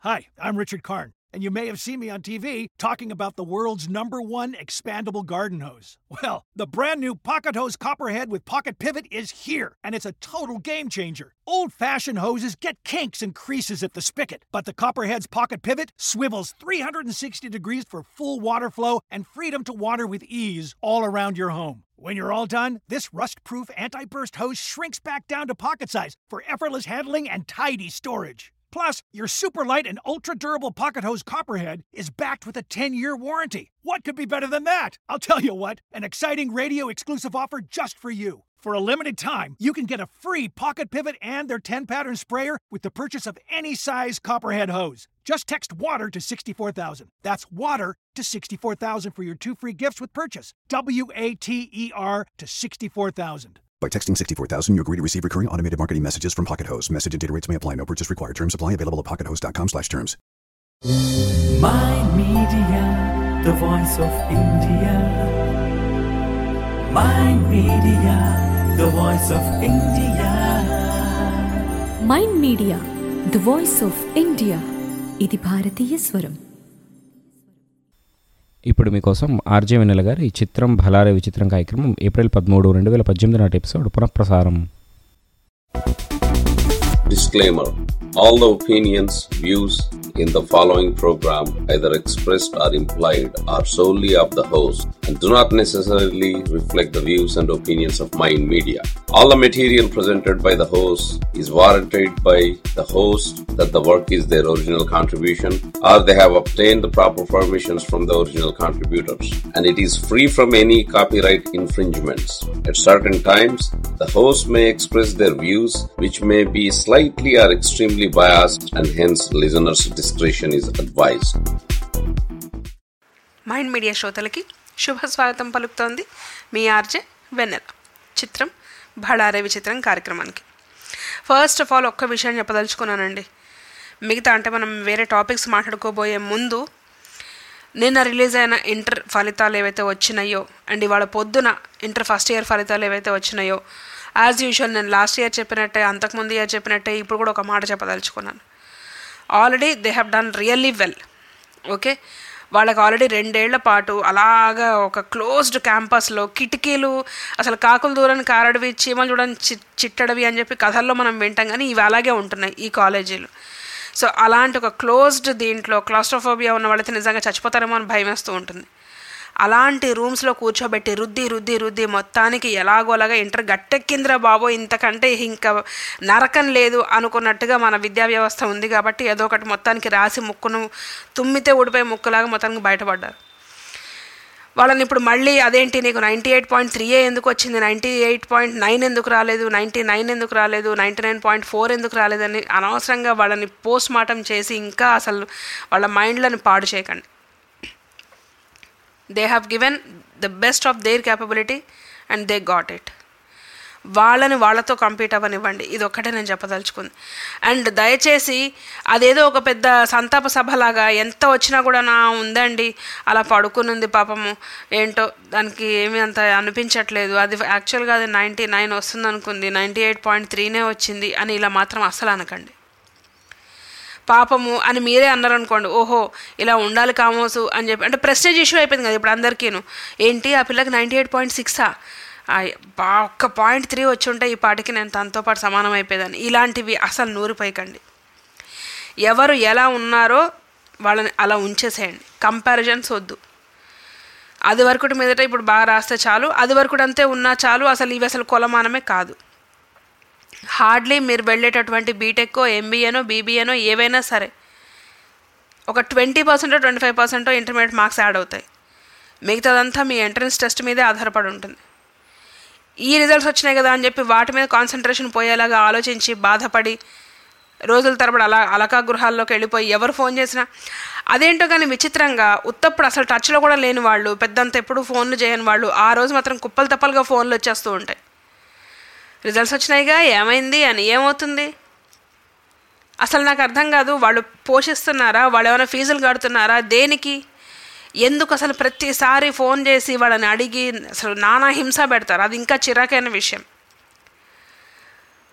Hi, I'm Richard Karn, and you may have seen me on TV talking about the world's #1 expandable garden hose. Well, the brand new Pocket Hose Copperhead with Pocket Pivot is here, and it's a total game changer. Old-fashioned hoses get kinks and creases at the spigot, but the Copperhead's Pocket Pivot swivels 360 degrees for full water flow and freedom to water with ease all around your home. When you're all done, this rust-proof anti-burst hose shrinks back down to pocket size for effortless handling and tidy storage. Plus, your super light and ultra-durable Pocket Hose Copperhead is backed with a 10-year warranty. What could be better than that? I'll tell you what, an exciting radio-exclusive offer just for you. For a limited time, you can get a free Pocket Pivot and their 10-pattern sprayer with the purchase of any size Copperhead hose. Just text WATER to 64,000. That's WATER to 64,000 for your 2 free gifts with purchase. WATER to 64,000. By texting 64,000, you agree to receive recurring automated marketing messages from Pocket Hose. Message and data rates may apply. No purchase required. Terms apply. Available at pockethose.com/terms. Mind Media, the voice of India. Mind Media, the voice of India. Mind Media, the voice of India. ఇది భారతీయ స్వరం. ఇప్పుడు మీకోసం RJ వెన్నెల గారి ఈ చిత్రం భలారే విచిత్రం కార్యక్రమం ఏప్రిల్ 13, 2018 నాటి ఎపిసోడ్ పునఃప్రసారం. Disclaimer. All the opinions, views in the following program, either expressed or implied, are solely of the host and do not necessarily reflect the views and opinions of Mind Media. All the material presented by the host is warranted by the host that the work is their original contribution or they have obtained the proper permissions from the original contributors, and it is free from any copyright infringements. At certain times, the host may express their views which may be slightly or extremely biased, and hence listeners' discretion is advised. Mind media శ్రోతలకి శుభ స్వాగతం పలుకుతోంది మీ RJ వెన్నెల. చిత్రం భళారే విచిత్రం కార్యక్రమానికి first of all ఒక్క విషయం చెప్పదలుచుకున్నానండి. మిగతా అంటే మనం వేరే టాపిక్స్ మాట్లాడుకోబోయే ముందు నిన్న రిలీజ్ అయిన ఇంటర్ ఫలితాలు ఏవైతే వచ్చినాయో అండ్ ఇవాళ పొద్దున ఇంటర్ ఫస్ట్ ఇయర్ ఫలితాలు ఏవైతే వచ్చినాయో, యాజ్ యూజువల్ నేను లాస్ట్ ఇయర్ చెప్పినట్టే, అంతకుముందు ఇయర్ చెప్పినట్టే ఇప్పుడు కూడా ఒక మాట చెప్పదలుచుకున్నాను. Already they have done really well. Okay, వాళ్ళకి ఆల్రెడీ 2 ఏళ్ల పాటు అలాగా ఒక క్లోజ్డ్ క్యాంపస్లో కిటికీలు అసలు కాకులు దూరని కారడవి, చీమలు చూడని చిట్టడవి అని చెప్పి కథల్లో మనం వింటాం, కానీ ఇవి అలాగే ఉంటున్నాయి ఈ కాలేజీలు. సో అలాంటి ఒక క్లోజ్డ్ దీంట్లో క్లాస్ట్రోఫోబియా ఉన్న వాళ్ళైతే నిజంగా చచ్చిపోతారేమో అని భయం వేస్తూ ఉంటుంది. అలాంటి రూమ్స్లో కూర్చోబెట్టి రుద్ది రుద్ది రుద్ది మొత్తానికి ఎలాగోలాగా ఇంటర్ గట్టెక్కిందిరా బాబో, ఇంతకంటే ఇంకా నరకం లేదు అనుకున్నట్టుగా మన విద్యా వ్యవస్థ ఉంది. కాబట్టి ఏదో ఒకటి మొత్తానికి రాసి ముక్కును తుమ్మితే ఊడిపోయే ముక్కులాగా మొత్తానికి బయటపడ్డారు. వాళ్ళని ఇప్పుడు మళ్ళీ అదేంటి నీకు 98.3 ఎందుకు వచ్చింది, 98.9 ఎందుకు రాలేదు, 99 ఎందుకు రాలేదు, 99.4 ఎందుకు రాలేదని అనవసరంగా వాళ్ళని పోస్ట్ మార్టం చేసి ఇంకా అసలు వాళ్ళ మైండ్లను పాడు చేయకండి. They have given the best of their capability and they got it. వాళ్ళని వాళ్ళతో కంపీట్ అవ్వనివ్వండి, ఇది ఒక్కటే నేను చెప్పదలుచుకుంది. అండ్ దయచేసి అదేదో ఒక పెద్ద సంతాప సభలాగా ఎంత వచ్చినా కూడా నా ఉందండి అలా పడుకునుంది పాపము, ఏంటో దానికి ఏమీ అంత అనిపించట్లేదు, అది యాక్చువల్గా అది 99 వస్తుంది అనుకుంది, 98.3 వచ్చింది అని ఇలా మాత్రం అస్సలు అనకండి. పాపము అని మీరే అన్నారనుకోండి, ఓహో ఇలా ఉండాలి కామోసు అని చెప్పి, అంటే ప్రెస్టేజ్ ఇష్యూ అయిపోయింది కదా ఇప్పుడు అందరికీను. ఏంటి ఆ పిల్లకి 98.6 ఒక్క 0.3 వచ్చి ఉంటే ఈ పాటికి నేను తనతో పాటు సమానం అయిపోయేదాన్ని. ఇలాంటివి అసలు నూరిపోయకండి. ఎవరు ఎలా ఉన్నారో వాళ్ళని అలా ఉంచేసేయండి, కంపారిజన్స్ వద్దు. అది వరకుటి మీదట ఇప్పుడు బాగా రాస్తే చాలు, అది వరకుటి అంతే ఉన్నా చాలు, అసలు ఇవి అసలు కొలమానమే కాదు. హార్డ్లీ మీరు వెళ్ళేటటువంటి బీటెక్కో ఎంబీఏనో బీబీఏనో ఏవైనా సరే ఒక 20% 25% ఇంటర్మీడియట్ మార్క్స్ యాడ్ అవుతాయి. మిగతాదంతా మీ ఎంట్రన్స్ టెస్ట్ మీదే ఆధారపడి ఉంటుంది. ఈ రిజల్ట్స్ వచ్చినాయి కదా అని చెప్పి వాటి మీద కాన్సన్ట్రేషన్ పోయేలాగా ఆలోచించి బాధపడి రోజుల తరబడి అలకా గృహాల్లోకి వెళ్ళిపోయి ఎవరు ఫోన్ చేసినా అదేంటో కానీ విచిత్రంగా ఉత్తప్పుడు అసలు టచ్లో కూడా లేని వాళ్ళు, పెద్దంత ఎప్పుడు ఫోన్లు చేయని వాళ్ళు ఆ రోజు మాత్రం కుప్పలు తప్పలుగా ఫోన్లు వచ్చేస్తూ ఉంటాయి. రిజల్ట్స్ వచ్చినాయిగా ఏమైంది అని, ఏమవుతుంది అసలు నాకు అర్థం కాదు. వాళ్ళు పోషిస్తున్నారా, వాళ్ళు ఏమైనా ఫీజులు కడుతున్నారా, దేనికి, ఎందుకు అసలు ప్రతిసారి ఫోన్ చేసి వాళ్ళని అడిగి అసలు నానా హింస పెడతారు. అది ఇంకా చిరాకైన విషయం.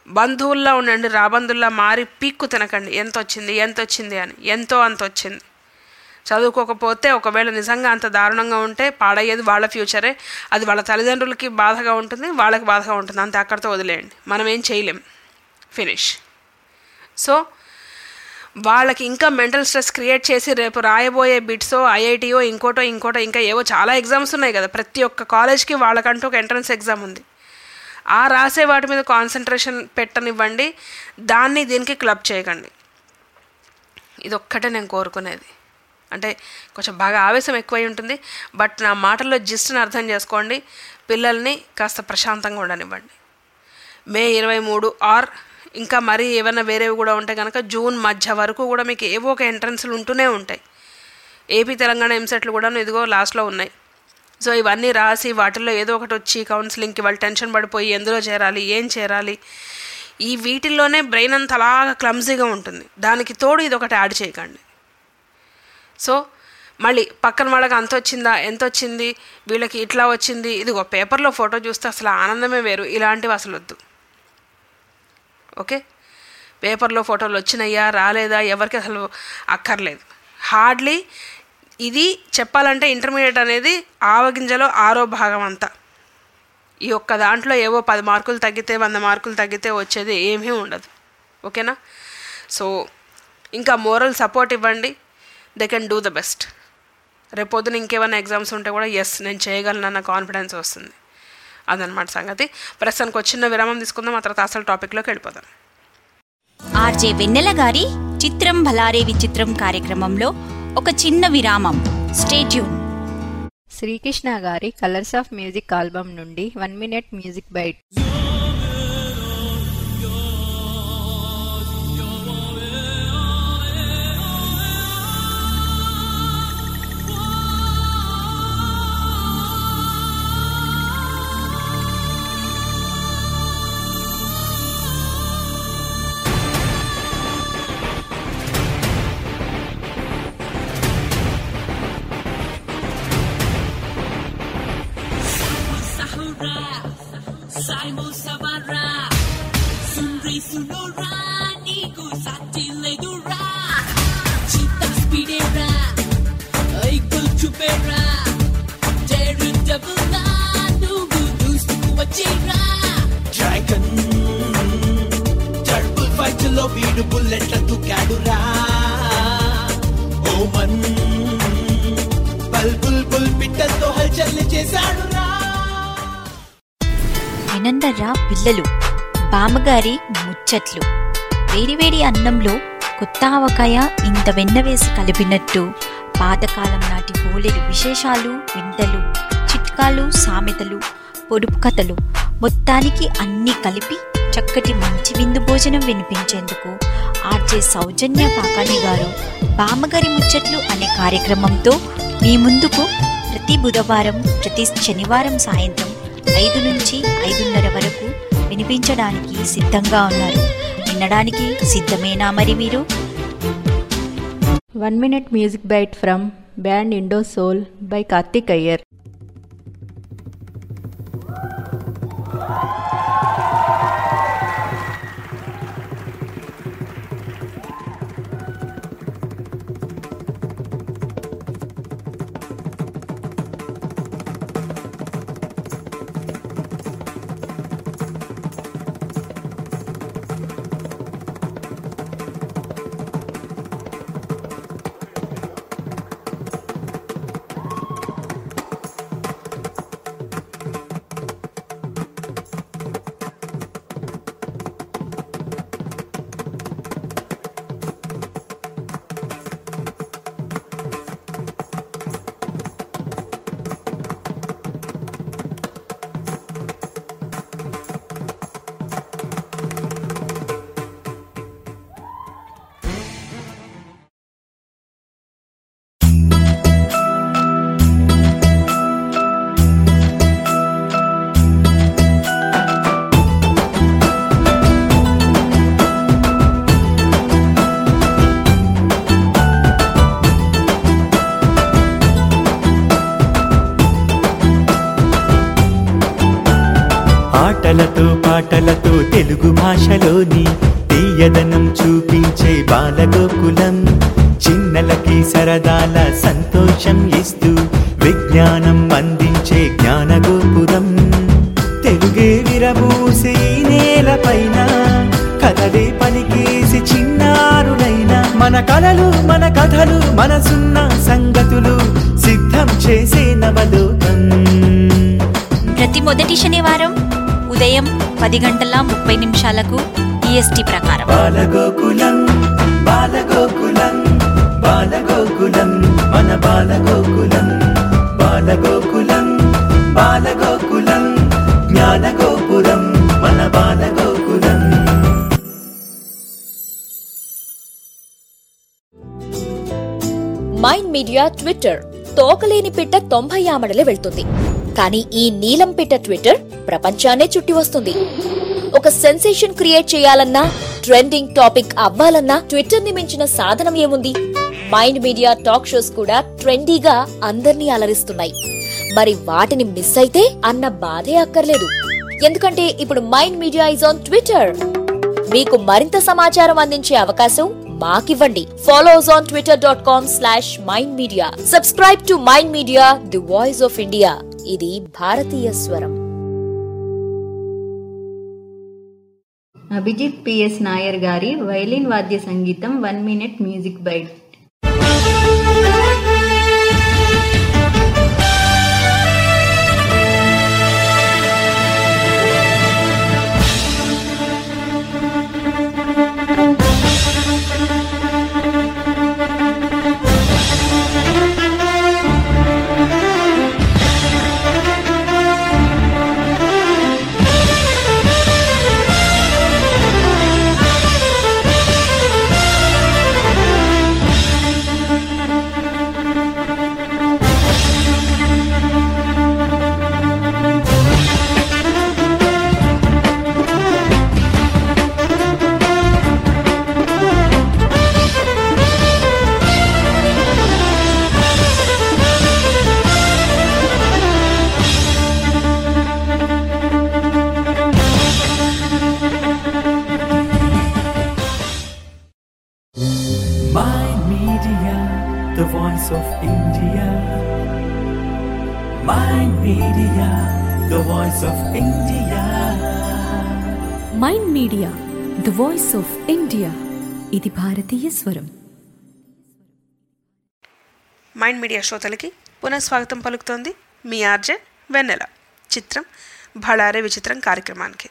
బంధువుల్లో ఉండండి, రాబంధుల్లా మారి పీక్కు తినకండి. ఎంత వచ్చింది అని. ఎంతో అంత వచ్చింది. చదువుకోకపోతే ఒకవేళ నిజంగా అంత దారుణంగా ఉంటే పాడయ్యేది వాళ్ళ ఫ్యూచరే. అది వాళ్ళ తల్లిదండ్రులకి బాధగా ఉంటుంది, వాళ్ళకి బాధగా ఉంటుంది. అంతే, అక్కడితో వదిలేయండి. మనం ఏం చేయలేం. ఫినిష్. సో వాళ్ళకి ఇంకా మెంటల్ స్ట్రెస్ క్రియేట్ చేసి రేపు రాయబోయే బిట్సో, ఐఐటీయో, ఇంకోటో ఇంకా ఏవో చాలా ఎగ్జామ్స్ ఉన్నాయి కదా. ప్రతి ఒక్క కాలేజ్కి వాళ్ళకంటూ ఒక ఎంట్రన్స్ ఎగ్జామ్ ఉంది. ఆ రాసే వాటి మీద కాన్సన్ట్రేషన్ పెట్టనివ్వండి. దాన్ని దీనికి క్లబ్ చేయకండి. ఇదొక్కటే నేను కోరుకునేది. అంటే కొంచెం బాగా ఆవేశం ఎక్కువై ఉంటుంది, బట్ నా మాటల్లో జిస్ట్ని అర్థం చేసుకోండి. పిల్లల్ని కాస్త ప్రశాంతంగా ఉండనివ్వండి. మే 23 ఆర్ ఇంకా మరీ ఏమైనా వేరేవి కూడా ఉంటాయి కనుక జూన్ మధ్య వరకు కూడా మీకు ఏవో ఒక ఎంట్రన్స్లు ఉంటూనే ఉంటాయి. ఏపీ తెలంగాణ ఎంసెట్లు కూడా ఇదిగో లాస్ట్లో ఉన్నాయి. సో ఇవన్నీ రాసి వాటిల్లో ఏదో ఒకటి వచ్చి కౌన్సిలింగ్కి వాళ్ళు టెన్షన్ పడిపోయి ఎందులో చేరాలి, ఏం చేరాలి, ఈ వీటిల్లోనే బ్రెయిన్ అంతా అలాగా క్లమ్జీగా ఉంటుంది. దానికి తోడు ఇది ఒకటి యాడ్ చేయకండి. సో మళ్ళీ పక్కన వాళ్ళకి అంత వచ్చిందా, ఎంత వచ్చింది, వీళ్ళకి ఇట్లా వచ్చింది, ఇదిగో పేపర్లో ఫోటో చూస్తే అసలు ఆనందమే వేరు. ఇలాంటివి అసలు వద్దు. ఓకే, పేపర్లో ఫోటోలు వచ్చినాయా రాలేదా ఎవరికి అసలు అక్కర్లేదు. హార్డ్లీ ఇది చెప్పాలంటే ఇంటర్మీడియట్ అనేది ఆవగింజలో 6వ భాగం అంతా. ఈ ఒక్క దాంట్లో ఏవో 10 మార్కులు తగ్గితే 100 మార్కులు తగ్గితే వచ్చేది ఏమీ ఉండదు. ఓకేనా? సో ఇంకా మోరల్ సపోర్ట్ ఇవ్వండి. They can do the best. రేపొద్దున ఇంకేమైనా ఎగ్జామ్స్ ఉంటే కూడా ఎస్ నేను చేయగలనన్న కాన్ఫిడెన్స్ వస్తుంది. అదనమాట సంగతి. ప్రస్తుతానికి వచ్చిన విరామం తీసుకుందాం, ఆ తర్వాత అసలు టాపిక్లోకి వెళ్ళిపోదాం. ఆర్జే వెన్నెల గారి చిత్రం భలారే విచిత్రం కార్యక్రమంలో ఒక చిన్న విరామం. Stay tune. శ్రీకృష్ణ గారి కలర్స్ ఆఫ్ మ్యూజిక్ ఆల్బమ్ నుండి 1 minute మ్యూజిక్ బైట్. వీడు బుల్లెట్ల దుకాడురా ఓమన్ బల్బుల్ బుల్ పిట్టతో హల్చల్ చేశాడురా. వినందర్రా పిల్లలు, బామ్మగారి ముచ్చట్లు. వేడివేడి అన్నంలో కొత్త ఆవకాయ ఇంత వెన్న వేసి కలిపినట్టు పాతకాలం నాటి బోలెడు విశేషాలు, వింతలు, చిట్కాలు, సామెతలు, పొడుపు కథలు మొత్తానికి అన్నీ కలిపి చక్కటి మంచి విందు భోజనం వినిపించేందుకు ఆర్జే సౌజన్య పాకాని గారు బామ్మగారి ముచ్చట్లు అనే కార్యక్రమంతో మీ ముందుకు ప్రతి బుధవారం, ప్రతి శనివారం సాయంత్రం 5 నుంచి 5:30 వరకు వినిపించడానికి సిద్ధంగా ఉన్నారు. వినడానికి సిద్ధమేనా మరి మీరు? 1 minute music bite from band Indo Soul by Karthik Iyer. మాటలతో తెలుగు భాషలోని తీయదనం చూపించే బాలగోకులం, చిన్నలకి సరదాల సంతోషం ఇస్తూ విజ్ఞానం అందించే జ్ఞానగోపురం. తెలుగే విరబూసి నేలపైన కథలే పలికేసి చిన్నారులైన మన కలలు మన కథలు మనసున్న సంగతులు సిద్ధం చేసే నవలోకం. ప్రతి మొదటి శనివారం ఉదయం 10:30 EST ప్రకారం. బాలగోకులం బాలగోకులం బాలగోకులం మన బాలగోకులం, బాలగోకులం బాలగోకులం జ్ఞానగోపురం మన బాలగోకులం. మైండ్ మీడియా ట్విట్టర్, తోకలేని పిట్ట 90 ఆమడలే వెళ్తుంది, కానీ ఈ నీలం పిట్ట ట్విట్టర్ ప్రపంచాన్నే చుట్టి వస్తుంది. ఒక సెన్సేషన్ క్రియేట్ చేయాలన్నా, ట్రెండింగ్ టాపిక్ అవ్వాలన్నా ట్విట్టర్ ని మించిన సాధనం ఏముంది? మైండ్ మీడియా టాక్ షోస్ కూడా ట్రెండీగా అందర్నీ అలరిస్తున్నాయి. మరి వాటిని మిస్ అయితే అన్న బాధే అక్కర్లేదు, ఎందుకంటే ఇప్పుడు mind media is on twitter. మీకు మరింత సమాచారం అందించే అవకాశం మాకివ్వండి. Follows on twitter.com/mindmedia. Subscribe to mind media, the voice of India. ఇది భారతీయ స్వరం. అభిజిత్ పిఎస్ నాయర్ గారి వైలిన్ వాద్య సంగీతం 1 minute music bite. The voice of India. Mind Media, the voice of India. Mind media, the voice of India. ఇది భారతీయ స్వరం. Mind media శ్రోతలకి పునఃస్వాగతం పలుకుతోంది మీ ఆర్జే వెన్నెల. చిత్రం భళారే విచిత్రం కార్యక్రమానికి.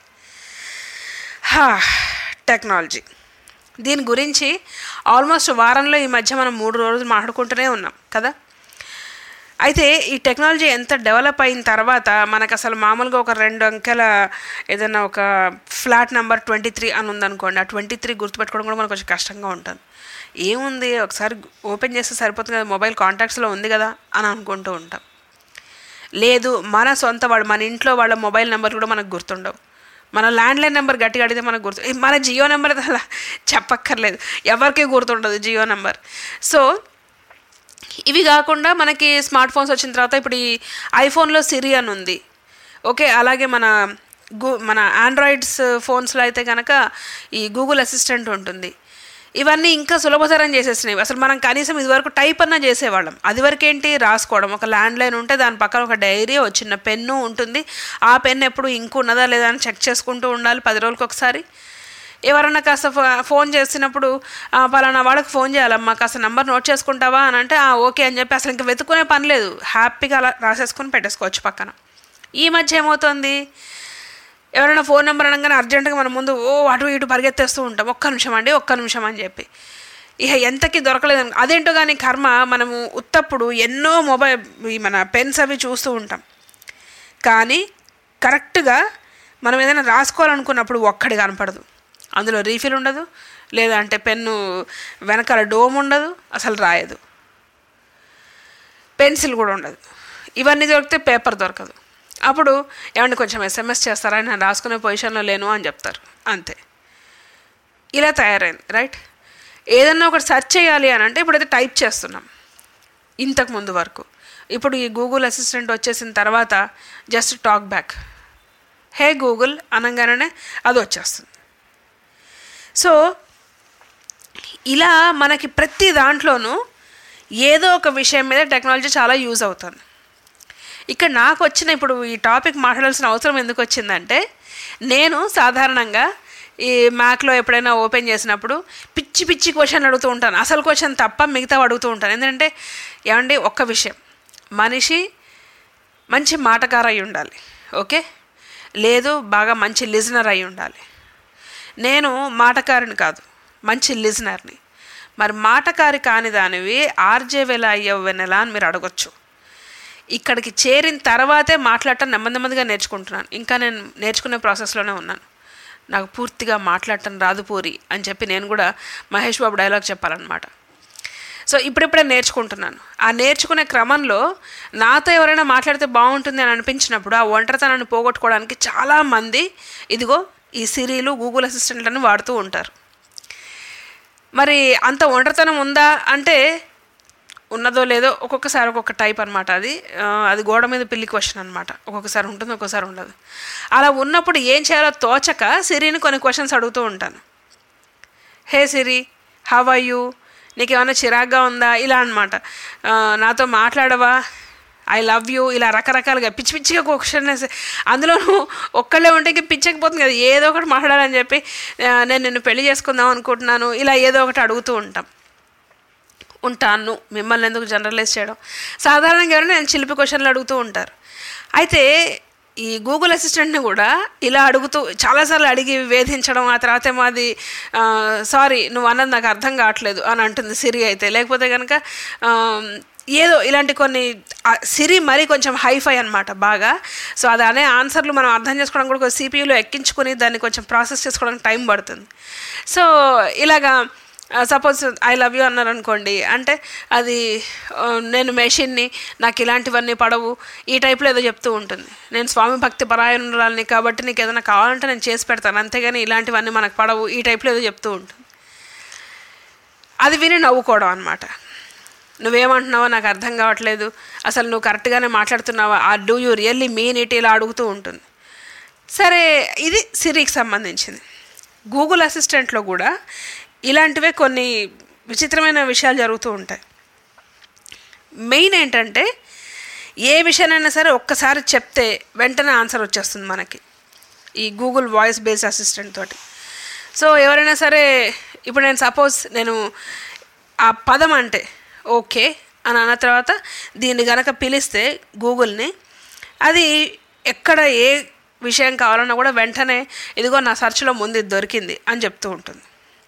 టెక్నాలజీ, దీని గురించి ఆల్మోస్ట్ వారంలో ఈ మధ్య మనం 3 రోజులు మాట్లాడుకుంటూనే ఉన్నాం కదా. అయితే ఈ టెక్నాలజీ ఎంత డెవలప్ అయిన తర్వాత మనకు అసలు మామూలుగా ఒక 2 అంకెల ఏదైనా ఒక ఫ్లాట్ నెంబర్ 23 అని ఉందనుకోండి, ఆ 23 గుర్తుపెట్టుకోవడం కూడా మనకు కొంచెం కష్టంగా ఉంటుంది. ఏముంది, ఒకసారి ఓపెన్ చేస్తే సరిపోతుంది కదా, మొబైల్ కాంటాక్ట్స్లో ఉంది కదా అని అనుకుంటూ ఉంటాం. లేదు, మన సొంత మన ఇంట్లో వాళ్ళ మొబైల్ నెంబర్ కూడా మనకు గుర్తుండవు. మన ల్యాండ్లైన్ నెంబర్ గట్టిగా అడిగితే మనకు గుర్తు, మన జియో నెంబర్ అలా చెప్పక్కర్లేదు, ఎవరికీ గుర్తుండదు జియో నెంబర్. సో ఇవి కాకుండా మనకి స్మార్ట్ ఫోన్స్ వచ్చిన తర్వాత ఇప్పుడు ఈ ఐఫోన్లో సిరి అని ఉంది, ఓకే. అలాగే మన ఆండ్రాయిడ్స్ ఫోన్స్లో అయితే కనుక ఈ గూగుల్ అసిస్టెంట్ ఉంటుంది. ఇవన్నీ ఇంకా సులభతరం చేసేసినవి. అసలు మనం కనీసం ఇదివరకు టైప్ అన్నా చేసేవాళ్ళం. అదివరకు ఏంటి, రాసుకోవడం. ఒక ల్యాండ్లైన్ ఉంటే దాని పక్కన ఒక డైరీ, ఒక చిన్న పెన్ను ఉంటుంది. ఆ పెన్ ఎప్పుడు ఇంకు ఉన్నదా లేదా అని చెక్ చేసుకుంటూ ఉండాలి 10 రోజులకు ఒకసారి. ఎవరన్నా కాస్త ఫోన్ చేసినప్పుడు పలానా వాళ్ళకి ఫోన్ చేయాలమ్మా, కాస్త నెంబర్ నోట్ చేసుకుంటావా అని అంటే ఓకే అని చెప్పి అసలు ఇంకా వెతుక్కునే పని లేదు, హ్యాపీగా అలా రాసేసుకొని పెట్టేసుకోవచ్చు పక్కన. ఈ మధ్య ఏమవుతుంది, ఎవరైనా ఫోన్ నెంబర్ అనగానే అర్జెంటుగా మన ముందు అటు ఇటు పరిగెత్తేస్తూ ఉంటాం, ఒక్క నిమిషం అని చెప్పి. ఇక ఎంతకి దొరకలేదు. అదేంటో కానీ కర్మ, మనము ఉత్తప్పుడు ఎన్నో మన పెన్స్ అవి చూస్తూ ఉంటాం, కానీ కరెక్ట్గా మనం ఏదైనా రాసుకోవాలనుకున్నప్పుడు ఒక్కడి కనపడదు. అందులో రీఫిల్ ఉండదు, లేదా అంటే పెన్ను వెనకాల డోమ్ ఉండదు, అసలు రాయదు. పెన్సిల్ కూడా ఉండదు. ఇవన్నీ దొరికితే పేపర్ దొరకదు. అప్పుడు ఏమంటే కొంచెం SMS చేస్తారా, నేను రాసుకునే పొజిషన్లో లేను అని చెప్తారు, అంతే. ఇలా తయారైంది, రైట్. ఏదన్నా ఒకటి సెర్చ్ చేయాలి అని అంటే ఇప్పుడైతే టైప్ చేస్తున్నాం, ఇంతకు ముందు వరకు. ఇప్పుడు ఈ గూగుల్ అసిస్టెంట్ వచ్చేసిన తర్వాత just talk back, hey Google అనగానే అది వచ్చేస్తుంది. సో ఇలా మనకి ప్రతి దాంట్లోనూ ఏదో ఒక విషయం మీద టెక్నాలజీ చాలా యూజ్ అవుతుంది. ఇక్కడ నాకు వచ్చిన ఇప్పుడు ఈ టాపిక్ మాట్లాడాల్సిన అవసరం ఎందుకు వచ్చిందంటే, నేను సాధారణంగా ఈ మ్యాక్లో ఎప్పుడైనా ఓపెన్ చేసినప్పుడు పిచ్చి పిచ్చి క్వశ్చన్ అడుగుతూ ఉంటాను. అసలు క్వశ్చన్ తప్ప మిగతా అడుగుతూ ఉంటాను. ఎందుకంటే ఏమండి, ఒక్క విషయం, మనిషి మంచి మాటకారు అయి ఉండాలి, ఓకే, లేదు బాగా మంచి లిజనర్ అయి ఉండాలి. నేను మాటకారిని కాదు, మంచి లిజనర్ని. మరి మాటకారి కాని దానివి ఆర్జే వెలా అయ్యవు వెన్నెలా అని మీరు అడగొచ్చు. ఇక్కడికి చేరిన తర్వాతే మాట్లాడటం నెమ్మదిగా నేర్చుకుంటున్నాను. ఇంకా నేను నేర్చుకునే ప్రాసెస్లోనే ఉన్నాను. నాకు పూర్తిగా మాట్లాడటం రాదు పూరి అని చెప్పి నేను కూడా మహేష్ బాబు డైలాగ్ చెప్పాలన్నమాట. సో ఇప్పుడిప్పుడే నేర్చుకుంటున్నాను. ఆ నేర్చుకునే క్రమంలో నాతో ఎవరైనా మాట్లాడితే బాగుంటుంది అని అనిపించినప్పుడు ఆ ఒంటరితనాన్ని పోగొట్టుకోవడానికి చాలామంది ఇదిగో ఈ సిరీలు, గూగుల్ అసిస్టెంట్లను వాడుతూ ఉంటారు. మరి అంత ఒంటరితనం ఉందా అంటే ఉన్నదో లేదో ఒక్కొక్కసారి ఒక్కొక్క టైప్ అనమాట. అది గోడ మీద పిల్లి క్వశ్చన్ అనమాట. ఒక్కొక్కసారి ఉంటుంది, ఒక్కొక్కసారి ఉండదు. అలా ఉన్నప్పుడు ఏం చేయాలో తోచక సిరిని కొన్ని క్వశ్చన్స్ అడుగుతూ ఉంటాను. Hey Siri, how are you, నీకేమైనా చిరాగ్గా ఉందా, ఇలా అనమాట. నాతో మాట్లాడవా, ఐ లవ్ యూ, ఇలా రకరకాలుగా పిచ్చి పిచ్చిగా క్వశ్చన్ వేసి, అందులోనూ ఒక్కళ్ళే ఉంటే ఇంక పిచ్చకపోతుంది కదా, ఏదో ఒకటి మాట్లాడాలని చెప్పి నేను నిన్ను పెళ్లి చేసుకుందాం అనుకుంటున్నాను, ఇలా ఏదో ఒకటి అడుగుతూ ఉంటాను. మిమ్మల్ని ఎందుకు జనరలైజ్ చేయడం. సాధారణంగా ఎవరైనా నేను చిలిపి క్వశ్చన్లు అడుగుతూ ఉంటారు. అయితే ఈ గూగుల్ అసిస్టెంట్ని కూడా ఇలా అడుగుతూ చాలాసార్లు అడిగి వేధించడం, ఆ తర్వాత ఏమో అది సారీ నువ్వు అన్నది నాకు అర్థం కావట్లేదు అని అంటుంది సిరి అయితే. లేకపోతే కనుక ఏదో ఇలాంటి కొన్ని సిరి మరీ కొంచెం హైఫై అనమాట బాగా. సో అది అనే ఆన్సర్లు మనం అర్థం చేసుకోవడం కూడా సిపియూలో ఎక్కించుకొని దాన్ని కొంచెం ప్రాసెస్ చేసుకోవడానికి టైం పడుతుంది. సో ఇలాగా సపోజ్ ఐ లవ్ యూ అన్నారు అనుకోండి, అంటే అది నేను మెషిన్ని, నాకు ఇలాంటివన్నీ పడవు, ఈ టైప్లో ఏదో చెప్తూ ఉంటుంది. నేను స్వామి భక్తి పరాయణురాలని కాబట్టి నీకు ఏదైనా కావాలంటే నేను చేసి పెడతాను, అంతేగాని ఇలాంటివన్నీ మనకు పడవు, ఈ టైప్లో ఏదో చెప్తూ ఉంటుంది. అది విని నవ్వుకోవడం అనమాట. నువ్వేమంటున్నావో నాకు అర్థం కావట్లేదు, అసలు నువ్వు కరెక్ట్గానే మాట్లాడుతున్నావా, ఆ do you really mean it, ఇలా అడుగుతూ ఉంటుంది. సరే, ఇది సిరికి సంబంధించింది. గూగుల్ అసిస్టెంట్లో కూడా ఇలాంటివే కొన్ని విచిత్రమైన విషయాలు జరుగుతూ ఉంటాయి. మెయిన్ ఏంటంటే ఏ విషయానైనా సరే ఒక్కసారి చెప్తే వెంటనే ఆన్సర్ వచ్చేస్తుంది మనకి ఈ గూగుల్ వాయిస్ బేస్డ్ అసిస్టెంట్ తోటి. సో ఎవరైనా సరే ఇప్పుడు నేను సపోజ్ నేను ఆ పదం అంటే ఓకే అని అన్న తర్వాత దీన్ని గనక పిలిస్తే గూగుల్ని, అది ఎక్కడ ఏ విషయం కావాలన్నా కూడా వెంటనే ఇదిగో నా సెర్చ్లో ముందు ఇది దొరికింది అని చెప్తూ ఉంటుంది.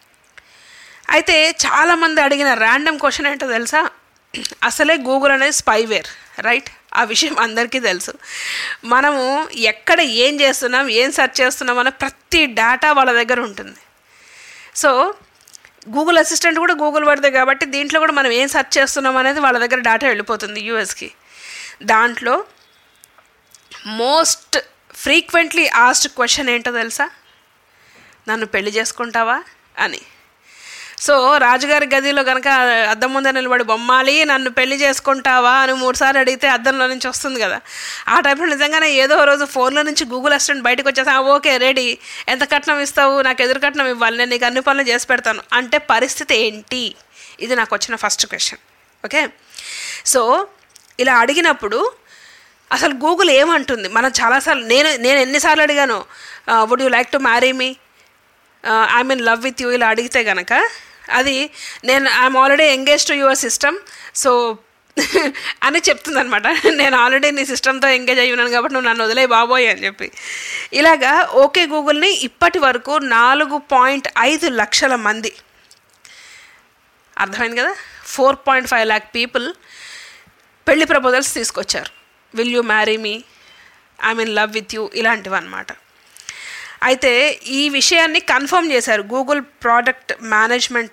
అయితే చాలామంది అడిగిన ర్యాండమ్ క్వశ్చన్ ఏంటో తెలుసా, అసలే గూగుల్ అనేది స్పైవేర్, రైట్? ఆ విషయం అందరికీ తెలుసు. మనము ఎక్కడ ఏం చేస్తున్నాం, ఏం సెర్చ్ చేస్తున్నాం అనే ప్రతి డేటా వాళ్ళ దగ్గర ఉంటుంది. సో గూగుల్ అసిస్టెంట్ కూడా గూగుల్ వాడిదే కాబట్టి దీంట్లో కూడా మనం ఏం సెర్చ్ చేస్తున్నాం అనేది వాళ్ళ దగ్గర డేటా వెళ్ళిపోతుంది యూఎస్కి. దాంట్లో మోస్ట్ ఫ్రీక్వెంట్లీ ఆస్క్డ్ క్వశ్చన్ ఏంటో తెలుసా, నన్ను పెళ్లి చేసుకుంటావా అని. సో రాజుగారి గదిలో కనుక అద్దం ముందర నిలబడి బొమ్మాలి నన్ను పెళ్లి చేసుకుంటావా అని 3 సార్లు అడిగితే అద్దంలో నుంచి వస్తుంది కదా, ఆ టైంలో నిజంగానే ఏదో రోజు ఫోన్లో నుంచి గూగుల్ అసిస్టెంట్ బయటకు వచ్చేసా, ఓకే రెడీ, ఎంత కట్నం ఇస్తావు, నాకు ఎదురు కట్నం ఇవ్వాలి, నేను నీకు అన్ని పనులు చేసి పెడతాను అంటే పరిస్థితి ఏంటి? ఇది నాకు వచ్చిన ఫస్ట్ క్వశ్చన్. ఓకే, సో ఇలా అడిగినప్పుడు అసలు గూగుల్ ఏమంటుంది? మనం చాలాసార్లు నేను ఎన్నిసార్లు అడిగాను, would you like to marry me, I'm in love with you, ఇలా అడిగితే కనుక అది I'm already engage to your system so అని చెప్తుంది అనమాట. నేను ఆల్రెడీ నీ సిస్టమ్తో ఎంగేజ్ అయ్యి ఉన్నాను కాబట్టి నువ్వు నన్ను వదిలే బాబోయ్ అని చెప్పి. ఇలాగా ఓకే గూగుల్ని ఇప్పటి వరకు 4.5 లక్షల మంది, అర్థమైంది కదా, 4.5 lakh పీపుల్ పెళ్లి ప్రపోజల్స్ తీసుకొచ్చారు. Will you marry me, I'm in love with you, ఇలాంటివి అన్నమాట. అయితే ఈ విషయాన్ని కన్ఫర్మ్ చేశారు గూగుల్ ప్రోడక్ట్ మేనేజ్మెంట్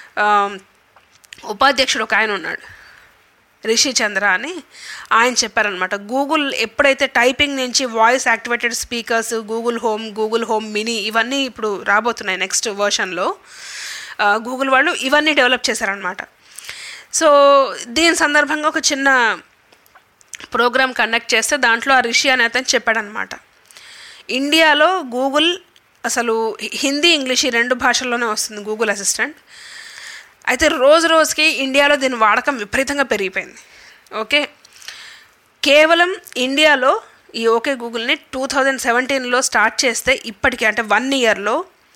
ఉపాధ్యక్షుడు ఒక ఆయన ఉన్నాడు, రిషి చంద్ర అని. ఆయన చెప్పారనమాట, గూగుల్ ఎప్పుడైతే టైపింగ్ నుంచి voice activated speakers, Google home mini ఇవన్నీ ఇప్పుడు రాబోతున్నాయి నెక్స్ట్ వర్షన్లో, గూగుల్ వాళ్ళు ఇవన్నీ డెవలప్ చేశారనమాట. సో దీని సందర్భంగా ఒక చిన్న ప్రోగ్రామ్ కండక్ట్ చేస్తే దాంట్లో ఆ రిషి అనే అతను చెప్పాడనమాట, ఇండియాలో గూగుల్ అసలు హిందీ ఇంగ్లీష్ ఈ 2 భాషల్లోనే వస్తుంది గూగుల్ అసిస్టెంట్. అయితే రోజు రోజుకి ఇండియాలో దీని వాడకం విపరీతంగా పెరిగిపోయింది. ఓకే, కేవలం ఇండియాలో ఈ ఓకే గూగుల్ని 2017లో స్టార్ట్ చేస్తే ఇప్పటికీ అంటే 1 ఇయర్లో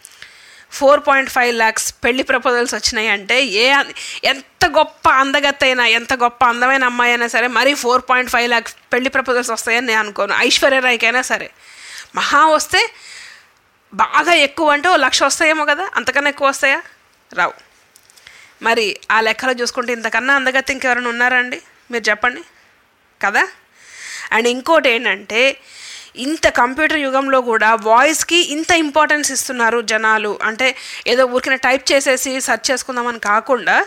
4.5 lakhs పెళ్లి ప్రపోజల్స్ వచ్చినాయి. అంటే ఎంత గొప్ప అందగత్తైనా ఎంత గొప్ప అందమైన అమ్మాయి అయినా సరే మరి 4.5 lakhs పెళ్లి ప్రపోజల్స్ వస్తాయని నేను అనుకోను. ఐశ్వర్య రాయ్కైనా సరే మహా వస్తే బాగా ఎక్కువ అంటే 1,00,000 వస్తాయేమో కదా, అంతకన్నా ఎక్కువ వస్తాయా? రావు. మరి ఆ లెక్కలో చూసుకుంటే ఇంతకన్నా అందగత్త ఇంకెవరైనా ఉన్నారా అండి? మీరు చెప్పండి కదా. అండ్ ఇంకోటి ఏంటంటే ఇంత కంప్యూటర్ యుగంలో కూడా వాయిస్కి ఇంత ఇంపార్టెన్స్ ఇస్తున్నారు జనాలు. అంటే ఏదో ఊరికిన టైప్ చేసేసి సెర్చ్ చేసుకుందామని కాకుండా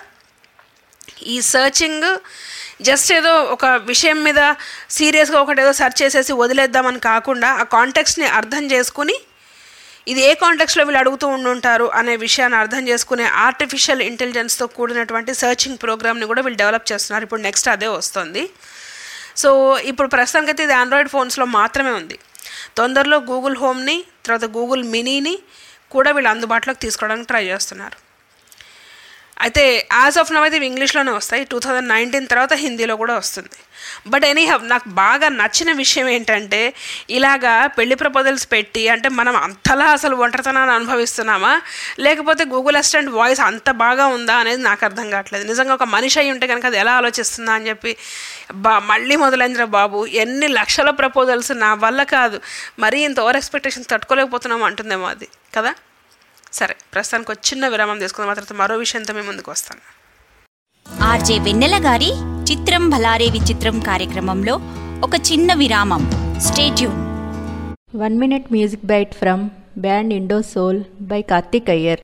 ఈ సర్చింగ్ జస్ట్ ఏదో ఒక విషయం మీద సీరియస్గా ఒకటి ఏదో సెర్చ్ చేసేసి వదిలేద్దామని కాకుండా ఆ కాంటెక్స్ట్ని అర్థం చేసుకుని ఇది ఏ కాంటెక్స్ట్లో వీళ్ళు అడుగుతూ ఉండుంటారు అనే విషయాన్ని అర్థం చేసుకునే ఆర్టిఫిషియల్ ఇంటెలిజెన్స్తో కూడినటువంటి సర్చింగ్ ప్రోగ్రామ్ని కూడా వీళ్ళు డెవలప్ చేస్తున్నారు. ఇప్పుడు నెక్స్ట్ అదే వస్తుంది. సో ఇప్పుడు ప్రస్తుతానికైతే ఇది ఆండ్రాయిడ్ ఫోన్స్లో మాత్రమే ఉంది. తొందరలో గూగుల్ హోమ్ని తర్వాత గూగుల్ మినీని కూడా వీళ్ళు అందుబాటులోకి తీసుకోవడానికి ట్రై చేస్తున్నారు. అయితే యాజ్ ఆఫ్ నవ్ అయితే ఇవి ఇంగ్లీష్లోనే వస్తాయి. 2019 తర్వాత హిందీలో కూడా వస్తుంది. బట్ ఎనీహౌ నాకు బాగా నచ్చిన విషయం ఏంటంటే ఇలాగా పెళ్లి ప్రపోజల్స్ పెట్టి అంటే మనం అంతలా అసలు ఒంటరితనాన్ని అనుభవిస్తున్నామా లేకపోతే గూగుల్ అసిస్టెంట్ వాయిస్ అంత బాగా ఉందా అనేది నాకు అర్థం కావట్లేదు. నిజంగా ఒక మనిషి అయి ఉంటే కనుక అది ఎలా ఆలోచిస్తుందా అని చెప్పి మళ్ళీ మొదలైందిరా బాబు, ఎన్ని లక్షల ప్రపోజల్స్, నా వల్ల కాదు, మరీ ఇంత ఓవర్ ఎక్స్పెక్టేషన్స్ తట్టుకోలేకపోతున్నాము అంటుందేమో అది కదా. సరే, ప్రస్తుతానికి ఒక చిన్న విరామం తీసుకుందాం, తర్వాత మరో విషయంతో మేము ముందుకు వస్తాను. ఆర్జే వెన్నెల గారి చిత్రం భలారే విచిత్రం కార్యక్రమంలో ఒక చిన్న విరామం. Stay tune. 1 minute music bite from band Indo Soul by Karthik Iyer.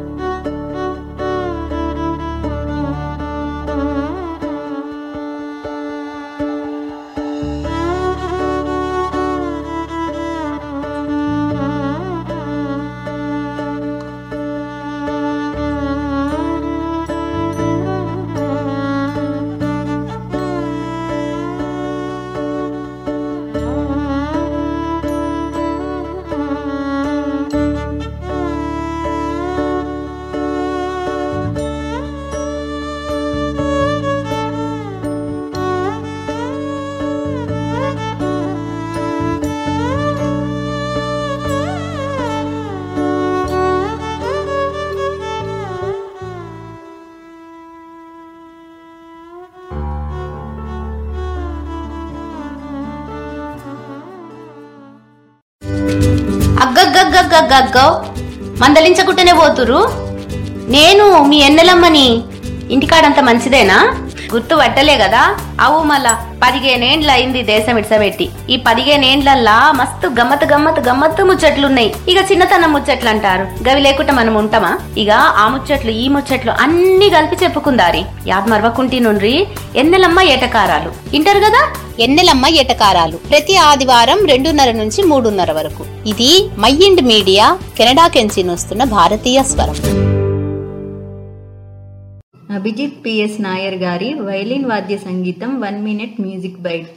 అగ్గగ్గగ్గగ్గగ్గో మందలించకుంటేనే పోతురు. నేను మీ ఎన్నెలమ్మని. ఇంటికాడంత మంచిదేనా? గుర్తు పట్టలే కదా? అవు మళ్ళా 15 ఏండ్లు అయింది దేశం ఇడ్సబెట్టి. ఈ 15 ఏండ్లల్లా మస్తు గమ్మత్ గమ్మత్ గమ్మత్తు ముచ్చట్లున్నాయి. ఇక చిన్నతనం ముచ్చట్లు అంటారు, గవి లేకుండా మనం ఉంటామా? ఇక ఆ ముచ్చట్లు ఈ ముచ్చట్లు అన్ని కలిపి చెప్పుకుందారి. యాద్ మరవకుంటి నుండి ఎన్నెలమ్మ ఏటకారాలు ఇంటారు కదా. ఎన్నెలమ్మ ఏటకారాలు ప్రతి ఆదివారం 2:30 నుంచి 3:30 వరకు. ఇది మైండ్ మీడియా కెనడా కెంచి వస్తున్న భారతీయ స్వరం. అభిజిత్ పిఎస్ నాయర్ గారి వైలిన్ వాద్య సంగీతం 1 minute మ్యూజిక్ బైట్.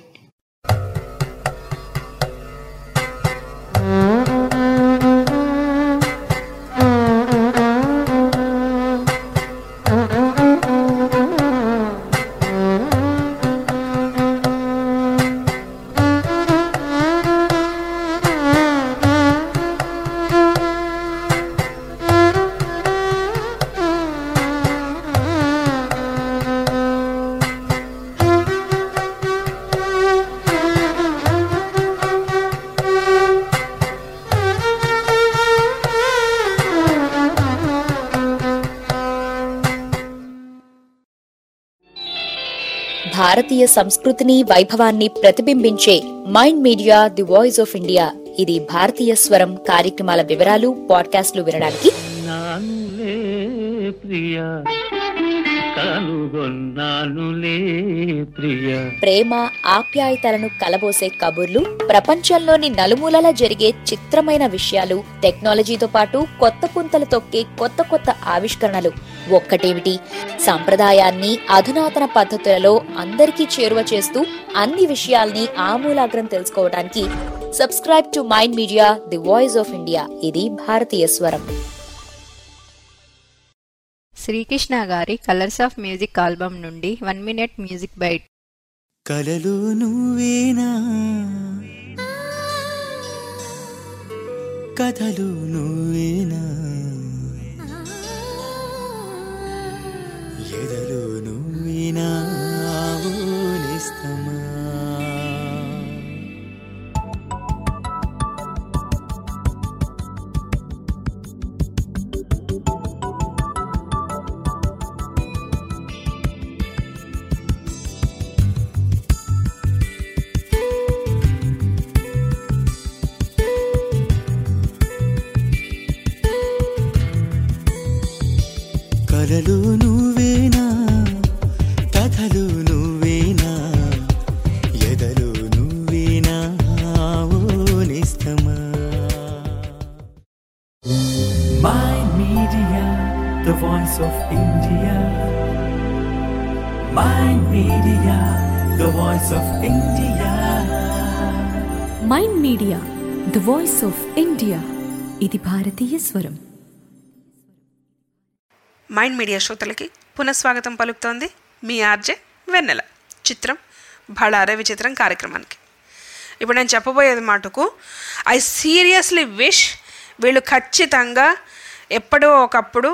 భారతీయ సంస్కృతిని వైభవాన్ని ప్రతిబింబించే mind media the voice of India. ఇది భారతీయ స్వరం కార్యక్రమాల వివరాలు పాడ్కాస్ట్లు వినడానికి ప్రేమ ఆప్యాయతలను కలబోసే కబుర్లు, ప్రపంచంలోని నలుమూలలా జరిగే చిత్రమైన విషయాలు, టెక్నాలజీతో పాటు కొత్త పుంతలు తొక్కే కొత్త కొత్త ఆవిష్కరణలు. ఒక్కటేమిటి, సంప్రదాయాన్ని అధునాతన పద్ధతులలో అందరికీ చేరువ చేస్తూ అన్ని విషయాల్ని ఆమూలాగ్రం తెలుసుకోవడానికి subscribe to mind media the voice of India. ఇది భారతీయ స్వరం. శ్రీకృష్ణ గారి కలర్స్ ఆఫ్ మ్యూజిక్ ఆల్బమ్ నుండి 1 మినిట్ మ్యూజిక్ బైట్. కలలు నువ్వేనా, కథలు నువ్వేనా, ఎదలు నువ్వేనా ఆవులిస్తమా. కలలు నువ్వేనా, కథలు నువ్వేనా, ఎదలు నువ్వేనా ఓనిస్తమా. Mind Media, the voice of India. Mind Media, the voice of India. Mind media the voice of India. ఇది భారతీయ స్వరం. మైండ్ మీడియా శ్రోతలకి పునఃస్వాగతం పలుకుతోంది మీ ఆర్జే వెన్నెల. చిత్రం భళారే విచిత్రం కార్యక్రమానికి. ఇప్పుడు నేను చెప్పబోయేది మాటకు ఐ సీరియస్లీ విష్ వీళ్ళు ఖచ్చితంగా ఎప్పుడో ఒకప్పుడు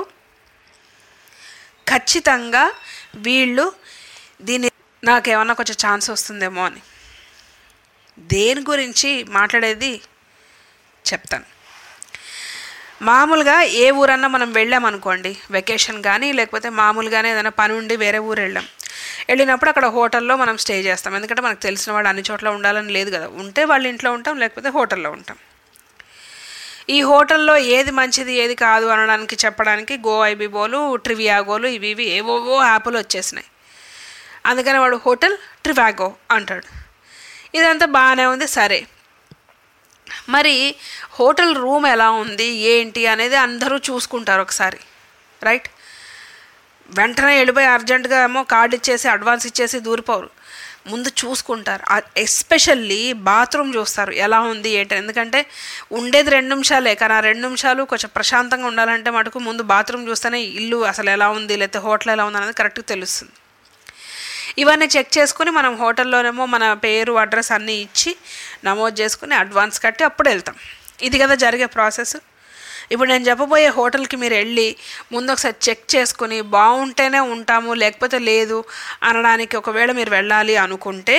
ఖచ్చితంగా వీళ్ళు దీన్ని నాకేమన్నా కొంచెం ఛాన్స్ వస్తుందేమో అని. దేని గురించి మాట్లాడేది చెప్తాను. మామూలుగా ఏ ఊరన్నా మనం వెళ్ళామనుకోండి, వెకేషన్ కానీ లేకపోతే మామూలుగానే ఏదైనా పని ఉండి వేరే ఊరు వెళ్ళినప్పుడు అక్కడ హోటల్లో మనం స్టే చేస్తాం. ఎందుకంటే మనకు తెలిసిన వాళ్ళు అన్ని చోట్ల ఉండాలని లేదు కదా. ఉంటే వాళ్ళ ఇంట్లో ఉంటాం, లేకపోతే హోటల్లో ఉంటాం. ఈ హోటల్లో ఏది మంచిది ఏది కాదు అనడానికి చెప్పడానికి గోఐబిబోలు, ట్రివియాగోలు, ఇవి ఏవోవో యాప్లు వచ్చేసినాయి. అందుకని వాడు హోటల్ ట్రివాగో అంటాడు. ఇదంతా బాగానే ఉంది, సరే. మరి హోటల్ రూమ్ ఎలా ఉంది ఏంటి అనేది అందరూ చూసుకుంటారు ఒకసారి, రైట్? వెంటనే వెళ్ళిపోయి అర్జెంటుగా ఏమో కార్డు ఇచ్చేసి అడ్వాన్స్ ఇచ్చేసి దూరిపోరు. ముందు చూసుకుంటారు. ఎస్పెషల్లీ బాత్రూమ్ చూస్తారు ఎలా ఉంది ఏంటి. ఎందుకంటే ఉండేది 2 నిమిషాలే, కానీ ఆ 2 నిమిషాలు కొంచెం ప్రశాంతంగా ఉండాలంటే మటుకు ముందు బాత్రూమ్ చూస్తేనే ఇల్లు అసలు ఎలా ఉంది లేకపోతే హోటల్ ఎలా ఉంది అనేది కరెక్ట్గా తెలుస్తుంది. ఇవన్నీ చెక్ చేసుకుని మనం హోటల్లోనేమో మన పేరు అడ్రస్ అన్నీ ఇచ్చి నమోదు చేసుకుని అడ్వాన్స్ కట్టి అప్పుడు వెళ్తాం. ఇది కదా జరిగే ప్రాసెస్. ఇప్పుడు నేను చెప్పబోయే హోటల్కి మీరు వెళ్ళి ముందు ఒకసారి చెక్ చేసుకుని బాగుంటేనే ఉంటాము లేకపోతే లేదు అనడానికి ఒకవేళ మీరు వెళ్ళాలి అనుకుంటే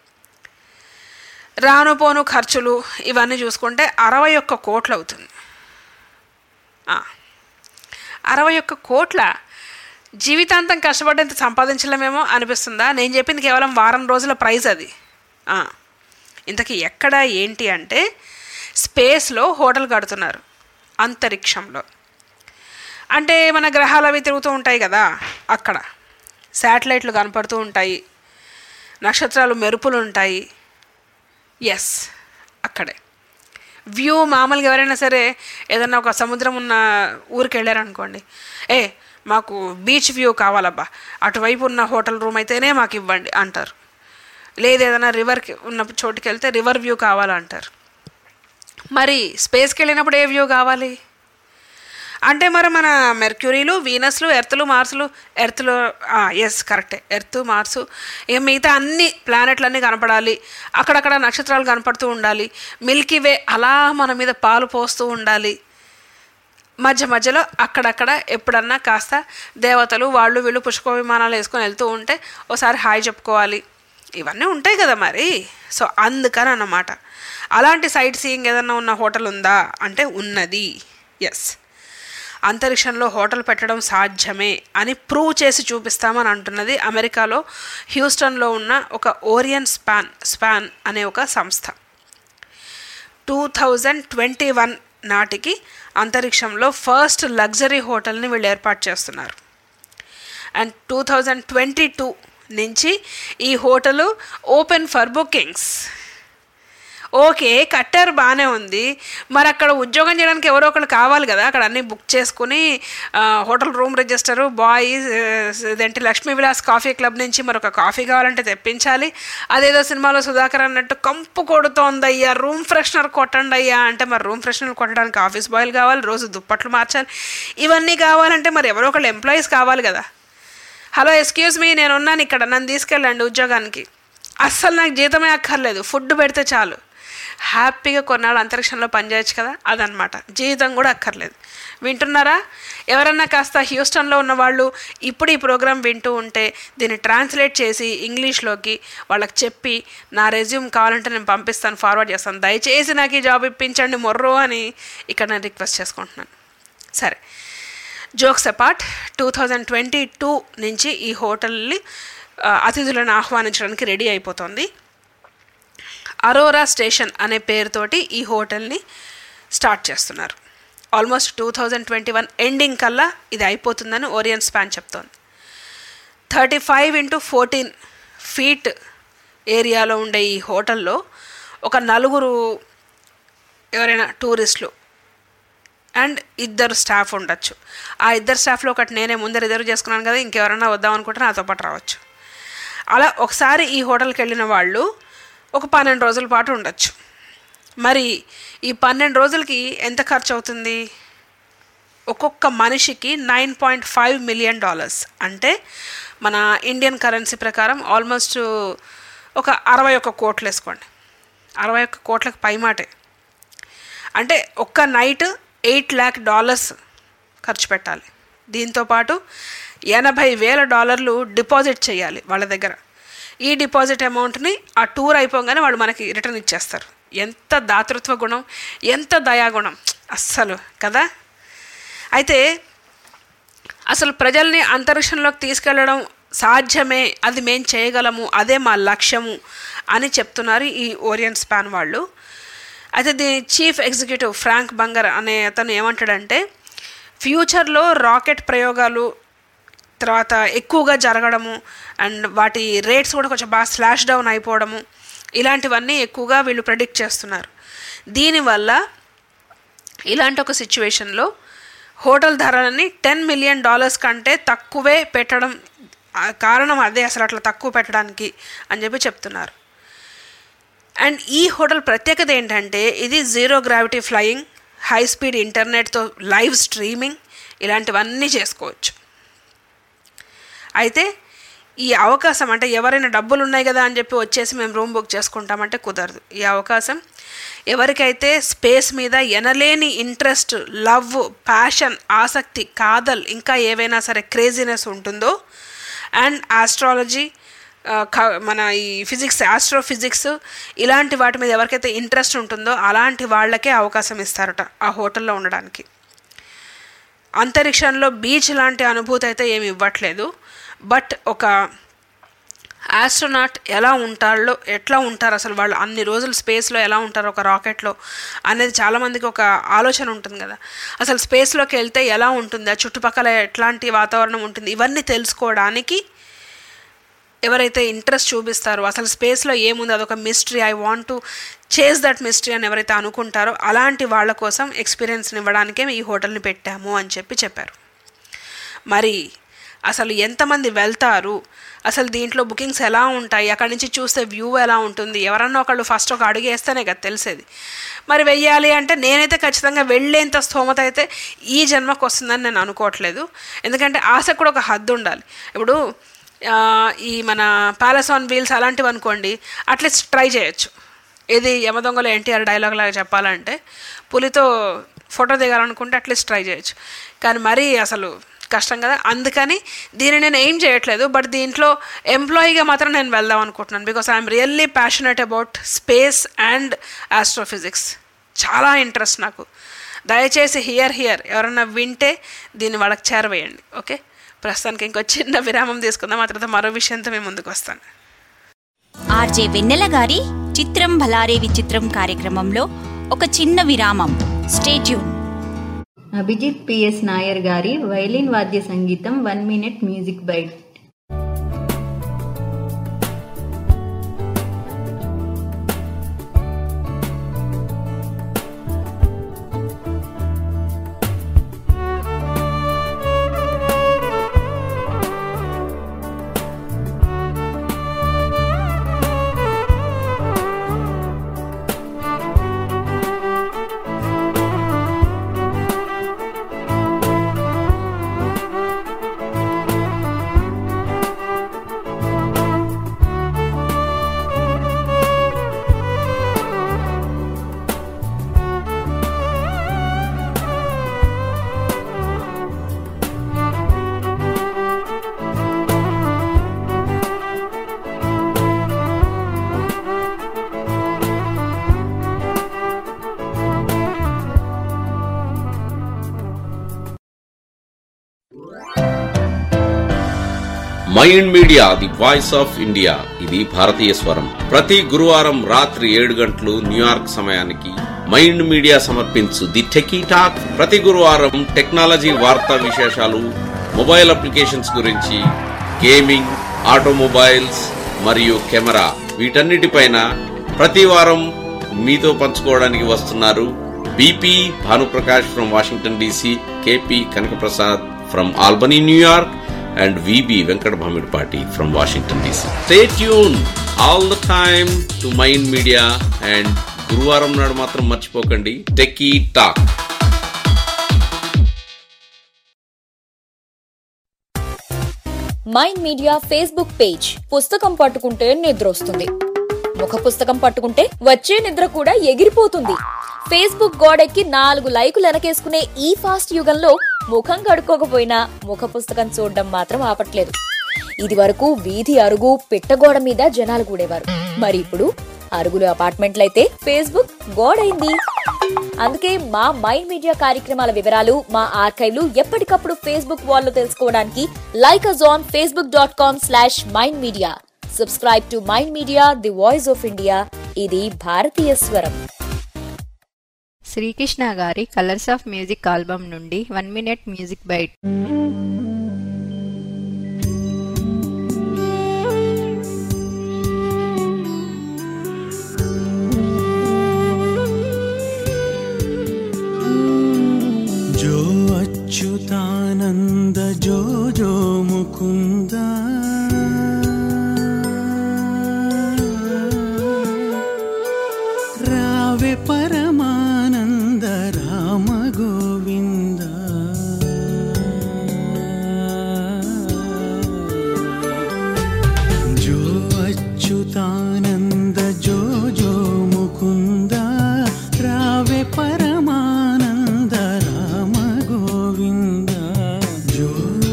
రాను పోను ఖర్చులు ఇవన్నీ చూసుకుంటే 61 కోట్లు అవుతుంది. 61 కోట్ల జీవితాంతం కష్టపడ్డంత సంపాదించలేమేమో అనిపిస్తుందా? నేను చెప్పింది కేవలం వారం రోజుల ప్రైజ్ అది. ఇంతకీ ఎక్కడ ఏంటి అంటే స్పేస్లో హోటల్ కడుతున్నారు, అంతరిక్షంలో. అంటే మన గ్రహాలు అవి తిరుగుతూ ఉంటాయి కదా, అక్కడ శాటిలైట్లు కనపడుతూ ఉంటాయి, నక్షత్రాలు మెరుపులు ఉంటాయి. ఎస్, అక్కడే వ్యూ. మామూలుగా ఎవరైనా సరే ఏదన్నా ఒక సముద్రం ఉన్న ఊరికి వెళ్ళారనుకోండి, మాకు బీచ్ వ్యూ కావాలబ్బా, అటువైపు ఉన్న హోటల్ రూమ్ అయితేనే మాకు ఇవ్వండి అంటారు. లేదు ఏదైనా రివర్కి ఉన్న చోటుకి వెళ్తే రివర్ వ్యూ కావాలంటారు. మరి స్పేస్కి వెళ్ళినప్పుడు ఏ వ్యూ కావాలి అంటే మరి మన మెర్క్యూరీలు, వీనస్లు, ఎర్త్లు, మార్సులు, ఎర్త్లో ఎస్ కరెక్టే, ఎర్త్, మార్సు, ఇక మిగతా అన్ని ప్లానెట్లన్నీ కనపడాలి, అక్కడక్కడ నక్షత్రాలు కనపడుతూ ఉండాలి, మిల్కీ వే అలా మన మీద పాలు పోస్తూ ఉండాలి. మధ్య మధ్యలో అక్కడక్కడ ఎప్పుడన్నా కాస్త దేవతలు వాళ్ళు వీళ్ళు పుష్ప విమానాలు వేసుకొని వెళ్తూ ఉంటే ఓసారి హాయ్ చెప్పుకోవాలి. ఇవన్నీ ఉంటాయి కదా మరి. సో అందుకని అన్నమాట. అలాంటి సైట్ సీయింగ్ ఏదన్నా ఉన్న హోటల్ ఉందా అంటే ఉన్నది. ఎస్, అంతరిక్షంలో హోటల్ పెట్టడం సాధ్యమే అని ప్రూవ్ చేసి చూపిస్తామని అంటున్నది అమెరికాలో హ్యూస్టన్లో ఉన్న ఒక ఓరియన్ స్పాన్ అనే ఒక సంస్థ. 2021 నాటికి అంతరిక్షంలో ఫస్ట్ లగ్జరీ హోటల్ని వీళ్ళు ఏర్పాటు చేస్తున్నారు. అండ్ 2022 నుంచి ఈ hotel open for bookings. Okay, కట్టారు, బాగానే ఉంది. మరి అక్కడ ఉద్యోగం చేయడానికి ఎవరో ఒకళ్ళు కావాలి కదా. అక్కడ అన్నీ బుక్ చేసుకుని హోటల్ రూమ్ రిజిస్టరు, బాయ్, ఇదేంటి లక్ష్మీ విలాస్ కాఫీ క్లబ్ నుంచి మరొక కాఫీ కావాలంటే తెప్పించాలి. అదేదో సినిమాలో సుధాకర్ అన్నట్టు కంపు కొడుతోందయ్యా, రూమ్ ఫ్రెషనర్ కొట్టండి అయ్యా అంటే మరి రూమ్ ఫ్రెషనర్ కొట్టడానికి ఆఫీస్ బాయ్లు కావాలి, రోజు దుప్పట్లు మార్చాలి. ఇవన్నీ కావాలంటే మరి ఎవరో ఒకళ్ళు ఎంప్లాయీస్ కావాలి కదా. హలో, ఎక్స్క్యూజ్ మీ, నేను ఉన్నాను ఇక్కడ, నన్ను తీసుకెళ్ళండి ఉద్యోగానికి. అస్సలు నాకు జీతమే అక్కర్లేదు, ఫుడ్ పెడితే చాలు. హ్యాపీగా కొన్నాళ్ళు అంతరిక్షంలో పనిచేయచ్చు కదా, అదనమాట. జీతం కూడా అక్కర్లేదు. వింటున్నారా? ఎవరన్నా కాస్త హ్యూస్టన్లో ఉన్న వాళ్ళు ఇప్పుడు ఈ ప్రోగ్రాం వింటూ ఉంటే దీన్ని ట్రాన్స్లేట్ చేసి ఇంగ్లీష్లోకి వాళ్ళకి చెప్పి నా రెజ్యూమ్ కావాలంటే నేను పంపిస్తాను, ఫార్వర్డ్ చేస్తాను, దయచేసి నాకు ఈ జాబ్ ఇప్పించండి మొర్రో అని ఇక్కడ నేను రిక్వెస్ట్ చేసుకుంటున్నాను. సరే, జోక్స్ అపార్ట్, 2022 నుంచి ఈ హోటల్ని అతిథులను ఆహ్వానించడానికి రెడీ అయిపోతుంది. అరోరా స్టేషన్ అనే పేరుతోటి ఈ హోటల్ని స్టార్ట్ చేస్తున్నారు. ఆల్మోస్ట్ 2021 ఎండింగ్ కల్లా ఇది అయిపోతుందని ఓరియన్ స్పాన్ చెప్తోంది. 35x14 ఫీట్ ఏరియాలో ఉండే ఈ హోటల్లో ఒక 4 ఎవరైనా టూరిస్టులు అండ్ 2 స్టాఫ్ ఉండొచ్చు. ఆ 2 స్టాఫ్లో ఒకటి నేనే ముందే రిజర్వ్ చేసుకున్నాను కదా, ఇంకెవరన్నా వద్దాం అనుకుంటే నాతో పాటు రావచ్చు. అలా ఒకసారి ఈ హోటల్కి వెళ్ళిన వాళ్ళు ఒక 12 రోజుల పాటు ఉండొచ్చు. మరి ఈ 12 రోజులకి ఎంత ఖర్చు అవుతుంది? ఒక్కొక్క మనిషికి $9.5 million, అంటే మన ఇండియన్ కరెన్సీ ప్రకారం ఆల్మోస్ట్ ఒక 61 కోట్లు వేసుకోండి. 61 కోట్లకు పైమాటే. అంటే ఒక్క నైట్ $8 lakh ఖర్చు పెట్టాలి. దీంతోపాటు $80,000 డిపాజిట్ చేయాలి వాళ్ళ దగ్గర. ఈ డిపాజిట్ అమౌంట్ని ఆ టూర్ అయిపోగానే వాళ్ళు మనకి రిటర్న్ ఇచ్చేస్తారు. ఎంత దాతృత్వ గుణం, ఎంత దయాగుణం అస్సలు కదా. అయితే అసలు ప్రజల్ని అంతరిక్షంలోకి తీసుకెళ్ళడం సాధ్యమే, అది మేం చేయగలము, అదే మా లక్ష్యము అని చెప్తున్నారు ఈ ఓరియన్ స్పాన్ వాళ్ళు. అయితే దీని చీఫ్ ఎగ్జిక్యూటివ్ ఫ్రాంక్ బంగర్ అనే అతను ఏమంటాడంటే, ఫ్యూచర్లో రాకెట్ ప్రయోగాలు తర్వాత ఎక్కువగా జరగడము అండ్ వాటి రేట్స్ కూడా కొంచెం బాగా స్లాష్ డౌన్ అయిపోవడము, ఇలాంటివన్నీ ఎక్కువగా వీళ్ళు ప్రెడిక్ట్ చేస్తున్నారు. దీనివల్ల ఇలాంటి ఒక సిచ్యువేషన్లో హోటల్ ధరలని $10 million కంటే తక్కువే పెట్టడం కారణం అదే, అసలు అట్లా తక్కువ పెట్టడానికి అని చెప్పి చెప్తున్నారు. అండ్ ఈ హోటల్ ప్రత్యేకత ఏంటంటే ఇది 0 gravity ఫ్లయింగ్, హై స్పీడ్ ఇంటర్నెట్తో లైవ్ స్ట్రీమింగ్, ఇలాంటివన్నీ చేసుకోవచ్చు. అయితే ఈ అవకాశం అంటే ఎవరైనా డబ్బులు ఉన్నాయి కదా అని చెప్పి వచ్చేసి మేము రూమ్ బుక్ చేసుకుంటామంటే కుదరదు. ఈ అవకాశం ఎవరికైతే స్పేస్ మీద ఎనలేని ఇంట్రెస్ట్, లవ్, ప్యాషన్, ఆసక్తి, కాదల్, ఇంకా ఏవైనా సరే క్రేజీనెస్ ఉంటుందో అండ్ ఆస్ట్రాలజీ, మన ఈ ఫిజిక్స్, ఆస్ట్రోఫిజిక్స్ ఇలాంటి వాటి మీద ఎవరికైతే ఇంట్రెస్ట్ ఉంటుందో అలాంటి వాళ్ళకే అవకాశం ఇస్తారట ఆ హోటల్లో ఉండడానికి. అంతరిక్షంలో బీచ్ లాంటి అనుభూతి అయితే ఏమి ఇవ్వట్లేదు, బట్ ఒక ఆస్ట్రోనాట్ ఎలా ఉంటారు అసలు వాళ్ళు అన్ని రోజులు స్పేస్లో ఎలా ఉంటారు ఒక రాకెట్లో అనేది చాలామందికి ఒక ఆలోచన ఉంటుంది కదా. అసలు స్పేస్లోకి వెళ్తే ఎలా ఉంటుంది, ఆ చుట్టుపక్కల ఎట్లాంటి వాతావరణం ఉంటుంది, ఇవన్నీ తెలుసుకోవడానికి ఎవరైతే ఇంట్రెస్ట్ చూపిస్తారో, అసలు స్పేస్లో ఏముంది అదొక mystery, I want to chase that mystery అని ఎవరైతే అనుకుంటారో అలాంటి వాళ్ళ కోసం ఎక్స్పీరియన్స్ని ఇవ్వడానికే ఈ హోటల్ని పెట్టాము అని చెప్పారు. మరి అసలు ఎంతమంది వెళ్తారు, అసలు దీంట్లో బుకింగ్స్ ఎలా ఉంటాయి, అక్కడి నుంచి చూస్తే వ్యూ ఎలా ఉంటుంది, ఎవరన్నా ఒకళ్ళు ఫస్ట్ ఒక అడుగు వేస్తేనే కదా తెలిసేది. మరి వెయ్యాలి అంటే నేనైతే ఖచ్చితంగా వెళ్ళేంత స్తోమత అయితే ఈ జన్మకు వస్తుందని నేను అనుకోవట్లేదు. ఎందుకంటే ఆశ కూడా ఒక హద్దు ఉండాలి. ఇప్పుడు ఈ మన ప్యాలెస్ ఆన్ వీల్స్ అలాంటివి అనుకోండి, అట్లీస్ట్ ట్రై చేయొచ్చు. ఇది యమదొంగలో ఎన్టీఆర్ డైలాగ్ లాగా చెప్పాలంటే పులితో ఫోటో దిగాలనుకుంటే అట్లీస్ట్ ట్రై చేయొచ్చు, కానీ మరీ అసలు కష్టం కదా. అందుకని దీన్ని నేను ఏం చేయట్లేదు, బట్ దీంట్లో ఎంప్లాయీగా మాత్రం నేను వెళ్దాం అనుకుంటున్నాను. Because I'm really passionate about space and astrophysics, చాలా ఇంట్రెస్ట్ నాకు. దయచేసి హియర్ ఎవరన్నా వింటే దీన్ని వాళ్ళకి చేరవేయండి. ఓకే, ప్రస్తుతానికి ఇంకో చిన్న విరామం తీసుకుందాం, ఆ తర్వాత మరో విషయంతో మేము ముందుకు వస్తాను. ఆర్జే వెన్నెల గారి చిత్రం భలారే విచిత్రం కార్యక్రమంలో ఒక చిన్న విరామం. Stay tune. అభిజిత్ పిఎస్ నాయర్ గారి వైలిన్ వాద్య సంగీతం 1 minute music bite. Mind media the voice of India, ఇది భారతీయ స్వరం. ప్రతి గురువారం రాత్రి 7 గంటలు న్యూయార్క్ సమయానికి మైండ్ మీడియా సమర్పించు ది టెకీ టాక్. ప్రతి గురువారం టెక్నాలజీ వార్తా విశేషాలు, మొబైల్ అప్లికేషన్స్ గురించి, గేమింగ్, ఆటోమొబైల్స్ మరియు కెమెరా, వీటన్నిటిపైన ప్రతి వారం మీతో పంచుకోవడానికి వస్తున్నారు BP Bhanuprakash from Washington DC, KP Kanakaprasad from Albany New York, and VB Venkat Bhamidpati from Washington DC. Stay tuned all the time to Mind Media, and గురువారం నాడు మాత్రం మర్చిపోకండి techie talk. Mind media Facebook page. పుస్తకం పట్టుకుంటే నిద్ర వస్తుంది, ముఖ పుస్తకం పట్టుకుంటే వచ్చే నిద్ర కూడా ఎగిరిపోతుంది. ఫేస్బుక్ గోడెక్కి 4 లైకులు వెనకేసుకునే ఈ ఫాస్ట్ యుగంలో ముఖం కడుక్కోకపోయినా ముఖ పుస్తకం చూడడం మాత్రం ఆపట్లేదు. ఇది వరకు వీధి అరుగు పిట్టగోడ మీద జనాలు కూడేవారు, మరి ఇప్పుడు అరుగులు అపార్ట్మెంట్లయితే ఫేస్బుక్ గోడైంది. అందుకే మా మైండ్ మీడియా కార్యక్రమాల వివరాలు, మా ఆర్కైవ్లు ఎప్పటికప్పుడు ఫేస్బుక్ వాల్లో తెలుసుకోవడానికి like us on facebook.com/mindmedia. Subscribe to mind media the voice of India. ఇది భారతీయ స్వరం. శ్రీకృష్ణ గారి కలర్స్ ఆఫ్ మ్యూజిక్ ఆల్బమ్ నుండి 1 minute మ్యూజిక్ బైట్. जो अच्युतानंद जो जो मुकुंद रावे परमानंद राम गोविंद जो अच्युतानंद जो जो मुकुंद रावे परमानंद राम गोविंद जो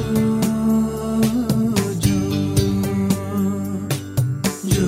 जो जो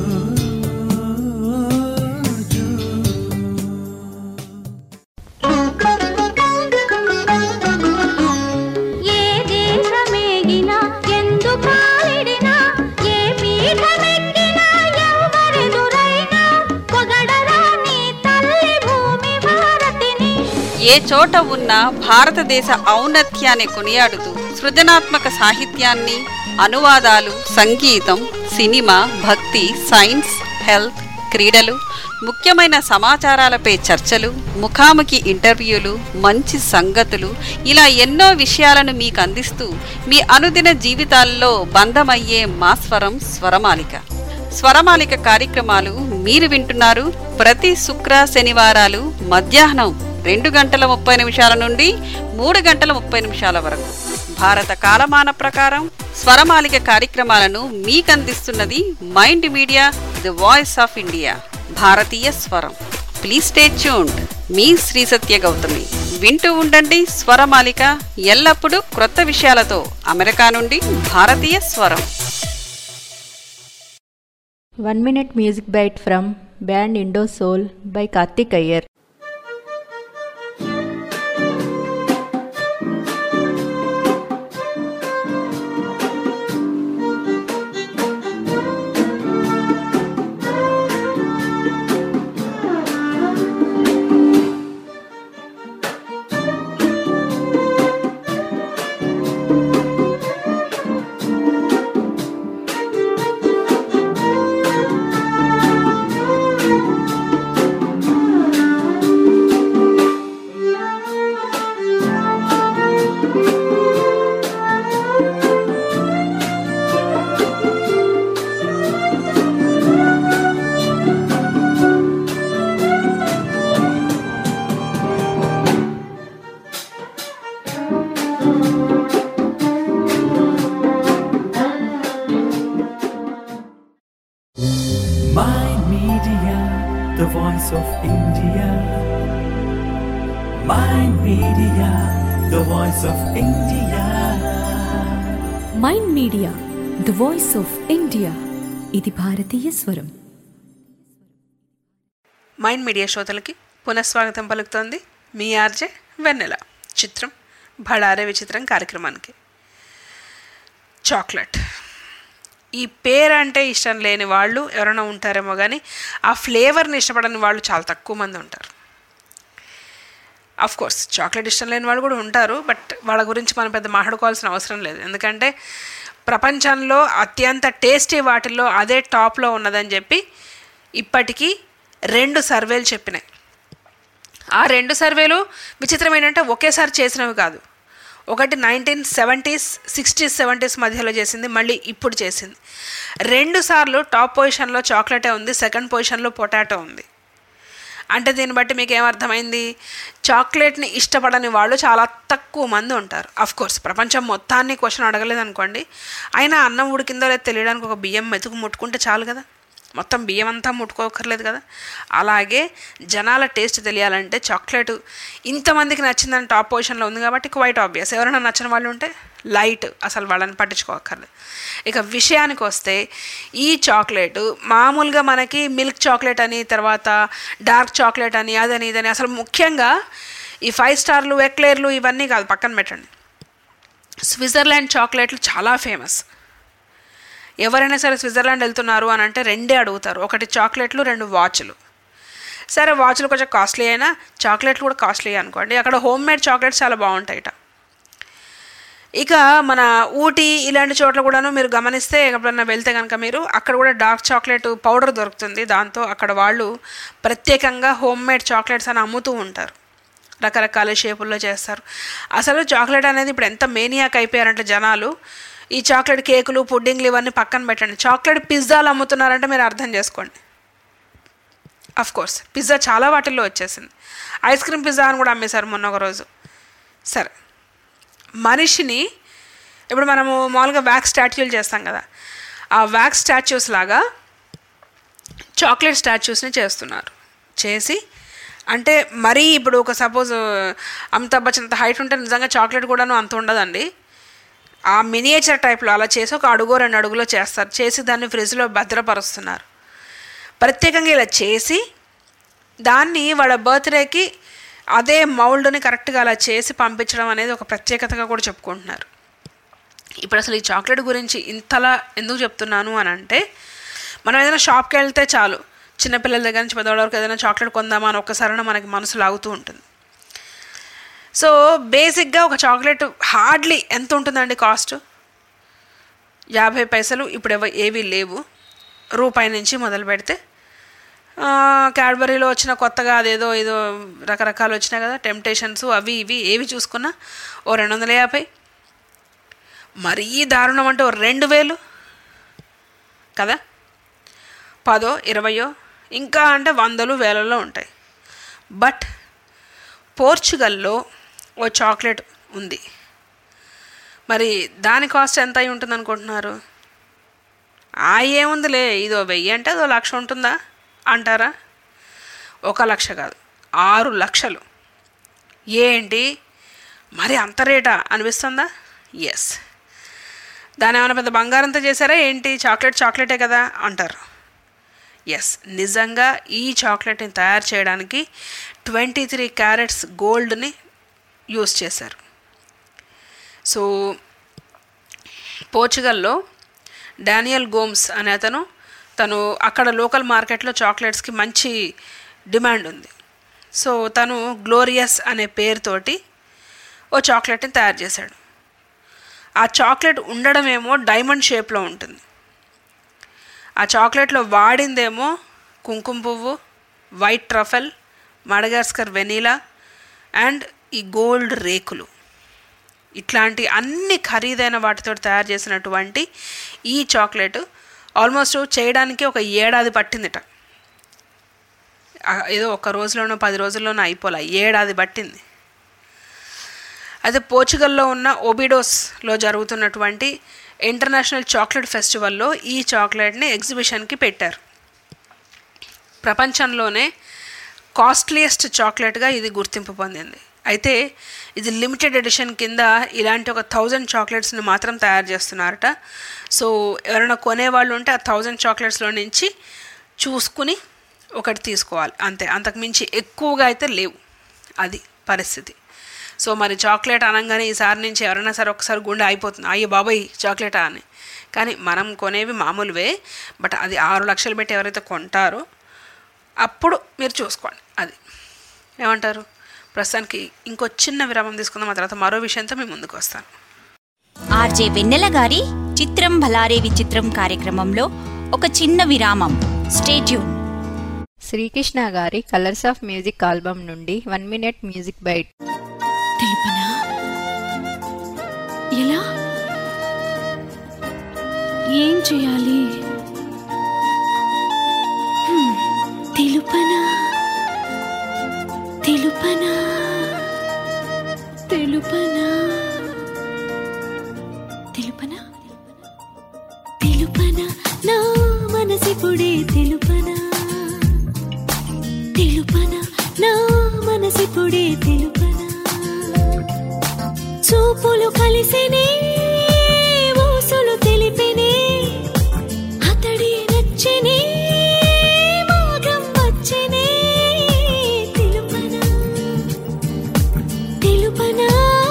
ఏ చోట ఉన్న భారతదేశ ఔన్నత్యాన్ని కొనియాడుతూ సృజనాత్మక సాహిత్యాన్ని, అనువాదాలు, సంగీతం, సినిమా, భక్తి, సైన్స్, హెల్త్, క్రీడలు, ముఖ్యమైన సమాచారాలపై చర్చలు, ముఖాముఖి ఇంటర్వ్యూలు, మంచి సంగతులు, ఇలా ఎన్నో విషయాలను మీకు అందిస్తూ మీ అనుదిన జీవితాల్లో బంధమయ్యే మా స్వరం స్వరమాలిక. స్వరమాలిక కార్యక్రమాలు మీరు వింటున్నారు ప్రతి శుక్ర శనివారాలు మధ్యాహ్నం 2:30 నుండి 3:30 వరకు. భారత కాలమాన ప్రకారం స్వరమాలిక కార్యక్రమాలను మీకందిస్తున్నది mind media the voice of India, భారతీయ స్వరం. Please stay tuned. మీ శ్రీ సత్య గౌతమి. వింటూ ఉండండి స్వరమాలిక, ఎల్లప్పుడూ క్రొత్త విషయాలతో. అమెరికా నుండి భారతీయ స్వరం. 1 minute music bite from band Indo Soul by Karthik Iyer. Mind Media, the voice of India. Mind Media, the voice of India. Mind media the voice of India, ఇది భారతీయ స్వరం. మైండ్ మీడియా శ్రోతలకి పునఃస్వాగతం పలుకుతోంది మీ RJ వెన్నెల. చిత్రం భళారే విచిత్రం కార్యక్రమానికి. Chocolate ఈ పేరు అంటే ఇష్టం లేని వాళ్ళు ఎవరైనా ఉంటారేమో కానీ ఆ ఫ్లేవర్ని ఇష్టపడని వాళ్ళు చాలా తక్కువ మంది ఉంటారు. అఫ్ కోర్స్ చాక్లెట్ ఇష్టం లేని వాళ్ళు కూడా ఉంటారు, బట్ వాళ్ళ గురించి మనం పెద్ద మాట్లాడుకోవాల్సిన అవసరం లేదు. ఎందుకంటే ప్రపంచంలో అత్యంత టేస్టీ వాటిల్లో అదే టాప్లో ఉన్నదని చెప్పి ఇప్పటికీ 2 సర్వేలు చెప్పినాయి. ఆ 2 సర్వేలు విచిత్రం ఏంటంటే ఒకేసారి చేసినవి కాదు. ఒకటి 1970s, 60s, 70s మధ్యలో చేసింది, మళ్ళీ ఇప్పుడు చేసింది. 2 సార్లు టాప్ పొజిషన్లో చాక్లెటే ఉంది, సెకండ్ పొజిషన్లో పొటాటో ఉంది. అంటే దీన్ని బట్టి మీకు ఏమర్థమైంది? చాక్లెట్ని ఇష్టపడని వాళ్ళు చాలా తక్కువ మంది ఉంటారు. అఫ్కోర్స్ ప్రపంచం మొత్తాన్ని క్వశ్చన్ అడగలేదు అనుకోండి, అయినా అన్నం ఉడికిందో లేదో తెలియడానికి ఒక బియ్యం మెతుకు ముట్టుకుంటే చాలు కదా, మొత్తం బియ్యం అంతా ముట్టుకోకర్లేదు కదా. అలాగే జనాల టేస్ట్ తెలియాలంటే చాక్లెట్ ఇంతమందికి నచ్చిందని టాప్ పొజిషన్లో ఉంది కాబట్టి క్వైట్ ఆబ్వియస్. ఎవరైనా నచ్చిన వాళ్ళు ఉంటే లైట్, అసలు వాళ్ళని పట్టించుకోకర్లేదు. ఇక విషయానికి వస్తే ఈ చాక్లెట్ మామూలుగా మనకి మిల్క్ చాక్లెట్ అని, తర్వాత డార్క్ చాక్లెట్ అని, అదని ఇదని, అసలు ముఖ్యంగా ఈ 5 స్టార్లు ఎక్లేర్లు ఇవన్నీ కాదు, పక్కన పెట్టండి. స్విట్జర్లాండ్ చాక్లెట్లు చాలా ఫేమస్. ఎవరైనా సరే స్విట్జర్లాండ్ వెళ్తున్నారు అని అంటే 2 అడుగుతారు, ఒకటి చాక్లెట్లు, 2 వాచ్లు. సరే వాచ్లు కొంచెం కాస్ట్లీ అయినా చాక్లెట్లు కూడా కాస్ట్లీ అనుకోండి. అక్కడ హోమ్ మేడ్ చాక్లెట్స్ చాలా బాగుంటాయిట. ఇక మన ఊటీ ఇలాంటి చోట్ల కూడాను మీరు గమనిస్తే ఎప్పుడన్నా వెళ్తే కనుక మీరు అక్కడ కూడా డార్క్ చాక్లెట్ పౌడర్ దొరుకుతుంది. దాంతో అక్కడ వాళ్ళు ప్రత్యేకంగా హోమ్ మేడ్ చాక్లెట్స్ అని అమ్ముతూ ఉంటారు, రకరకాల షేపుల్లో చేస్తారు. అసలు చాక్లెట్ అనేది ఇప్పుడు ఎంత మేనియాక్ అయిపోయారంటే జనాలు, ఈ చాక్లెట్ కేకులు, పుడ్డింగ్లు ఇవన్నీ పక్కన పెట్టండి, చాక్లెట్ పిజ్జాలు అమ్ముతున్నారంటే మీరు అర్థం చేసుకోండి. అఫ్కోర్స్ పిజ్జా చాలా వాటిల్లో వచ్చేసింది. ఐస్ క్రీమ్ పిజ్జా అని కూడా అమ్మేశారు మొన్న ఒక రోజు. సరే, మనిషిని ఇప్పుడు మనము మామూలుగా వ్యాక్స్ స్టాచ్యూలు చేస్తాం కదా, ఆ వ్యాక్స్ స్టాచ్యూస్ లాగా చాక్లెట్ స్టాచ్యూస్ని చేస్తున్నారు. చేసి అంటే మరీ ఇప్పుడు ఒక సపోజ్ అమితాబ్ బచ్చన్ అంత హైట్ ఉంటే నిజంగా చాక్లెట్ కూడాను అంత ఉండదండి. ఆ మినియేచర్ టైప్లో అలా చేసి ఒక అడుగో 2 అడుగులో చేస్తారు. చేసి దాన్ని ఫ్రిడ్జ్లో భద్రపరుస్తున్నారు. ప్రత్యేకంగా ఇలా చేసి దాన్ని వాళ్ళ బర్త్డేకి అదే మౌల్డ్ని కరెక్ట్గా అలా చేసి పంపించడం అనేది ఒక ప్రత్యేకతగా కూడా చెప్పుకుంటున్నారు. ఇప్పుడు అసలు ఈ చాక్లెట్ గురించి ఇంతలా ఎందుకు చెప్తున్నాను అని అంటే, మనం ఏదైనా షాప్కి వెళ్తే చాలు, చిన్నపిల్లల దగ్గర నుంచి పెద్దవాళ్ళ వరకు ఏదైనా చాక్లెట్ కొందామా అని ఒక్కసారైనా మనకి మనసు లాగుతూ ఉంటుంది. సో బేసిక్గా ఒక చాక్లెట్ హార్డ్లీ ఎంత ఉంటుందండి కాస్ట్? 50 పైసలు ఇప్పుడు ఏవి లేవు, రూపాయి నుంచి మొదలు పెడితే. క్యాడ్బరీలో వచ్చిన కొత్తగా అదేదో ఏదో రకరకాలు వచ్చినాయి కదా, టెంప్టేషన్స్ అవి ఇవి ఏవి చూసుకున్నా ఓ 250. మరీ దారుణం అంటే ఓ 2000 కదా, 10, 20, ఇంకా అంటే 100, 1000లో ఉంటాయి. బట్ పోర్చుగల్లో ఓ చాక్లెట్ ఉంది, మరి దాని కాస్ట్ ఎంత అయి ఉంటుంది అనుకుంటున్నారు? ఏముందిలే, ఇదో 1000 అంటే అదో 1,00,000 ఉంటుందా అంటారా? 1,00,000 కాదు, 6 లక్షలు. ఏంటి మరి అంత రేటా అనిపిస్తుందా? ఎస్. దాని ఏమైనా పెద్ద బంగారంతో చేశారా ఏంటి? చాక్లెటే కదా అంటారు. ఎస్, నిజంగా ఈ చాక్లెట్ని తయారు చేయడానికి 23 క్యారెట్స్ గోల్డ్ని యూస్ చేశారు. సో పోర్చుగల్లో డానియల్ గోమ్స్ అనే అతను, తను అక్కడ లోకల్ మార్కెట్లో చాక్లెట్స్కి మంచి డిమాండ్ ఉంది. సో తను గ్లోరియస్ అనే పేరుతోటి ఓ చాక్లెట్ని తయారు చేశాడు. ఆ చాక్లెట్ ఉండడమేమో డైమండ్ షేప్లో ఉంటుంది. ఆ చాక్లెట్లో వాడిందేమో కుంకుమ పువ్వు, white truffle, Madagascar vanilla and ఈ గోల్డ్ రేకులు. ఇట్లాంటి అన్ని ఖరీదైన వాటితో తయారు చేసినటువంటి ఈ చాక్లెట్ ఆల్మోస్ట్ చేయడానికి ఒక 1 ఏడాది పట్టిందిట. ఏదో 1 రోజులోనో 10 రోజుల్లోనో అయిపోలే, 1 ఏడాది పట్టింది. అయితే పోర్చుగల్లో ఉన్న ఓబిడోస్లో జరుగుతున్నటువంటి ఇంటర్నేషనల్ చాక్లెట్ ఫెస్టివల్లో ఈ చాక్లెట్ని ఎగ్జిబిషన్కి పెట్టారు. ప్రపంచంలోనే కాస్ట్లీయెస్ట్ చాక్లెట్గా ఇది గుర్తింపు పొందింది. అయితే ఇది లిమిటెడ్ ఎడిషన్ కింద ఇలాంటి ఒక 1000 చాక్లెట్స్ని మాత్రం తయారు చేస్తున్నారట. సో ఎవరైనా కొనేవాళ్ళు ఉంటే ఆ 1000 చాక్లెట్స్లో నుంచి చూసుకుని ఒకటి తీసుకోవాలి అంతే, అంతకుమించి ఎక్కువగా అయితే లేవు. అది పరిస్థితి. సో మరి చాక్లెట్ అనగానే ఈసారి నుంచి ఎవరైనా సరే ఒకసారి గుండె అయిపోతుంది, అయ్యో బాబాయ్ చాక్లెటా అని. కానీ మనం కొనేవి మామూలువే, బట్ అది 6 లక్షలు పెట్టి ఎవరైతే కొంటారో అప్పుడు మీరు చూసుకోండి. అది ఏమంటారు? ప్రస్తుతానికి ఇంకో చిన్న విరామం తీసుకుందాం, ఆ తర్వాత మరో విషయంతో మీ ముందుకు వస్తాను. ఆర్జే వెన్నెల గారి చిత్రం భలారే విచిత్రం కార్యక్రమంలో ఒక చిన్న విరామం. Stay tune. శ్రీకృష్ణ గారి కలర్స్ ఆఫ్ మ్యూజిక్ ఆల్బమ్ నుండి 1 మినిట్ మ్యూజిక్ బైట్. తెలుపనా? ఎలా? ఏం చేయాలి? తెలుపనా? తెలుపనా? తెలుపనా? తెలుపనా? తెలుపనా? నా మనసిపుడే తెలుపనా? తెలుపనా? నా మనసిపుడే తెలుపనా? చూపులు కలిసినే ఊసులు తెలిపినే అతడి నచ్చనే మాగం వచ్చనే తెలుపనా? తెలుపనా?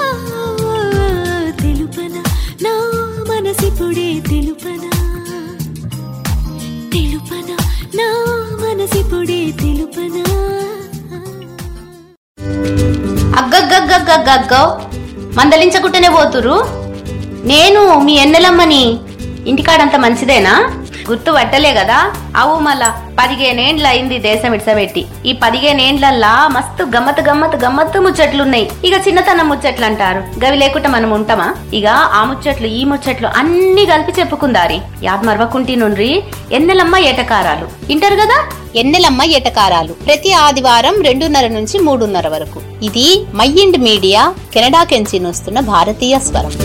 తెలుపనా? నా మనసిపుడే తెలుపనా? తెలుపనా? నా మనసిపుడే తెలుపనా? అగ్గగ్గగ్గగ్గగ్గో మందలించకుంటేనే పోతురు. నేను మీ ఎన్నెలమ్మని. ఇంటికాడంత మంచిదేనా? గుర్తు పట్టలే కదా? అవు మళ్ళా 15 ఏండ్లు అయింది దేశం ఇడ్సబెట్టి. ఈ 15 ఏండ్లల్లా మస్తు గమ్మత్తు గమ్మత్తు గమ్మత్తు ముచ్చట్లున్నాయి. ఇక చిన్నతనం ముచ్చట్లు అంటారు, గవి లేకుండా మనం ఉంటామా? ఇక ఆ ముచ్చట్లు ఈ ముచ్చట్లు అన్ని కలిపి చెప్పుకుందారి. యాద్ మరవకుంటి నుండి ఎన్నెలమ్మ ఏటకారాలు ఇంటారు కదా. ఎన్నెలమ్మ ఎటకారాలు ప్రతి ఆదివారం 2:30 నుంచి 3:30 వరకు. ఇది మైండ్ మీడియా కెనడా కెంచి వస్తున్న భారతీయ స్వరం.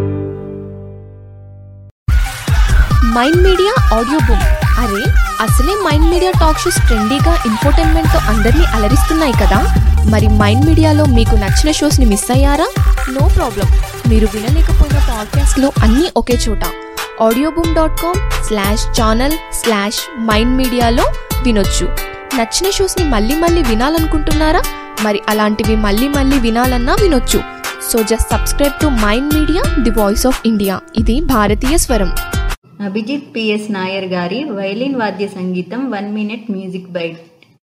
Mind media audio book. అరే అసలే మైండ్ మీడియా టాక్ షోస్ ట్రెండీగా ఇన్ఫోటైన్మెంట్ తో అందరినీ అలరిస్తున్నాయి కదా. మరి మైండ్ మీడియాలో మీకు నచ్చిన షోస్ ని మిస్ అయ్యారా? No problem. మీరు వినలేకపోయిన పాడ్కాస్ట్ లో అన్నీ ఒకే చోట. audioboom.com/channel/mind మీడియాలో వినొచ్చు. నచ్చిన షోస్ ని మళ్ళీ మళ్ళీ వినాలనుకుంటున్నారా? మరి అలాంటివి మళ్ళీ మళ్ళీ వినాలన్నా వినొచ్చు. So just subscribe to mind media the voice of India. ఇది భారతీయ స్వరం. అభిజిత్ పిఎస్ నాయర్ గారి వైలిన్ వాద్య సంగీతం 1 మినిట్ మ్యూజిక్ బైట్.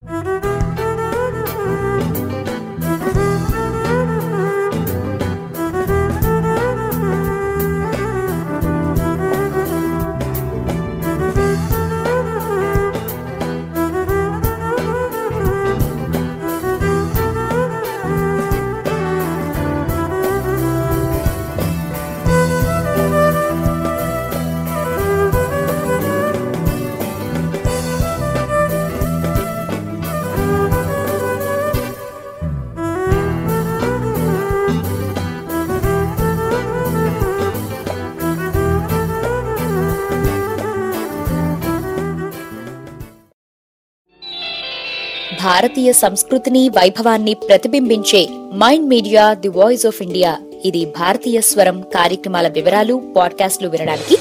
భారతీయ సంస్కృతిని వైభవాన్ని ప్రతిబింబించే mind media the voice of India. ఇది భారతీయ స్వరం కార్యక్రమాల వివరాలు, పాడ్కాస్ట్లు వినడానికి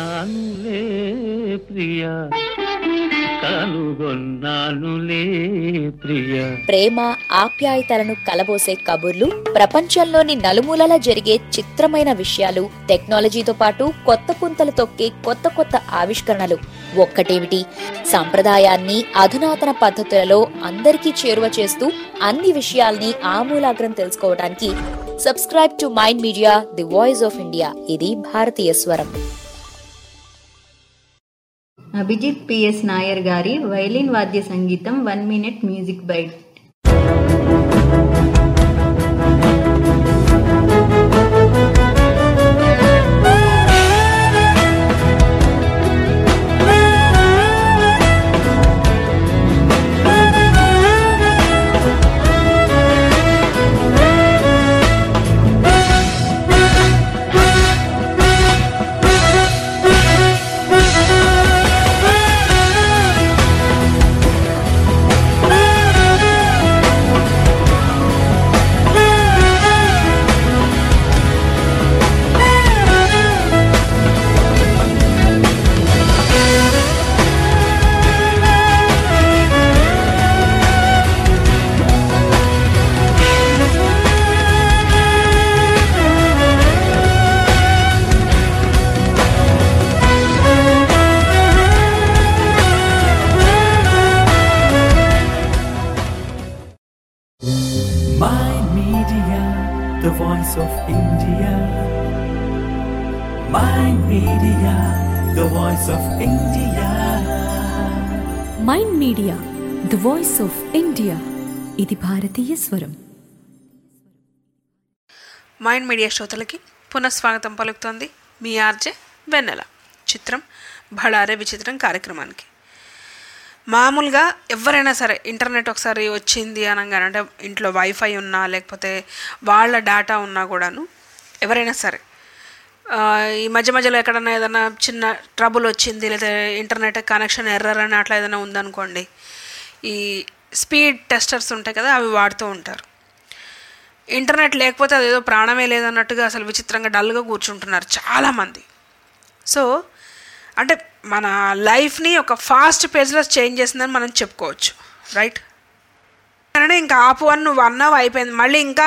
ప్రేమ ఆప్యాయతలను కలబోసే కబుర్లు, ప్రపంచంలోని నలుమూలలా జరిగే చిత్రమైన విషయాలు, టెక్నాలజీతో పాటు కొత్త పుంతలు తొక్కే కొత్త కొత్త ఆవిష్కరణలు. ఒక్కటేమిటి, సంప్రదాయాన్ని అధునాతన పద్ధతులలో అందరికీ చేరువ చేస్తూ అన్ని విషయాల్ని ఆమూలాగ్రం తెలుసుకోవడానికి subscribe to mind media the voice of India. ఇది భారతీయ స్వరం. అభిజిత్ పిఎస్ నాయర్ గారి వైలిన్ వాద్య సంగీతం 1 minute music bite. voice of India. Mind media the voice of India. ఇది భారతీయ స్వరం. మైండ్ మీడియా శ్రోతలకి పునఃస్వాగతం పలుకుతోంది మీ ఆర్జే వెన్నెల. చిత్రం భళారే విచిత్రం కార్యక్రమానికి. మామూలుగా ఎవరైనా సరే ఇంటర్నెట్ ఒకసారి వచ్చింది అనగానే, అంటే ఇంట్లో వైఫై ఉన్నా లేకపోతే వాళ్ళ డేటా ఉన్నా కూడాను, ఎవరైనా సరే ఈ మధ్యలో ఎక్కడన్నా ఏదైనా చిన్న ట్రబుల్ వచ్చింది లేదా ఇంటర్నెట్ కనెక్షన్ ఎర్రర్ అని అట్లా ఏదైనా ఉందనుకోండి, ఈ స్పీడ్ టెస్టర్స్ ఉంటాయి కదా, అవి వాడుతూ ఉంటారు. ఇంటర్నెట్ లేకపోతే అదేదో ప్రాణమే లేదన్నట్టుగా అసలు విచిత్రంగా డల్గా కూర్చుంటున్నారు చాలామంది. సో అంటే మన లైఫ్ని ఒక ఫాస్ట్ పేజ్లో చేంజ్ చేసిందని మనం చెప్పుకోవచ్చు, రైట్? అంటే ఇంకా ఆపు అని నువ్వు అన్నావు, అయిపోయింది. మళ్ళీ ఇంకా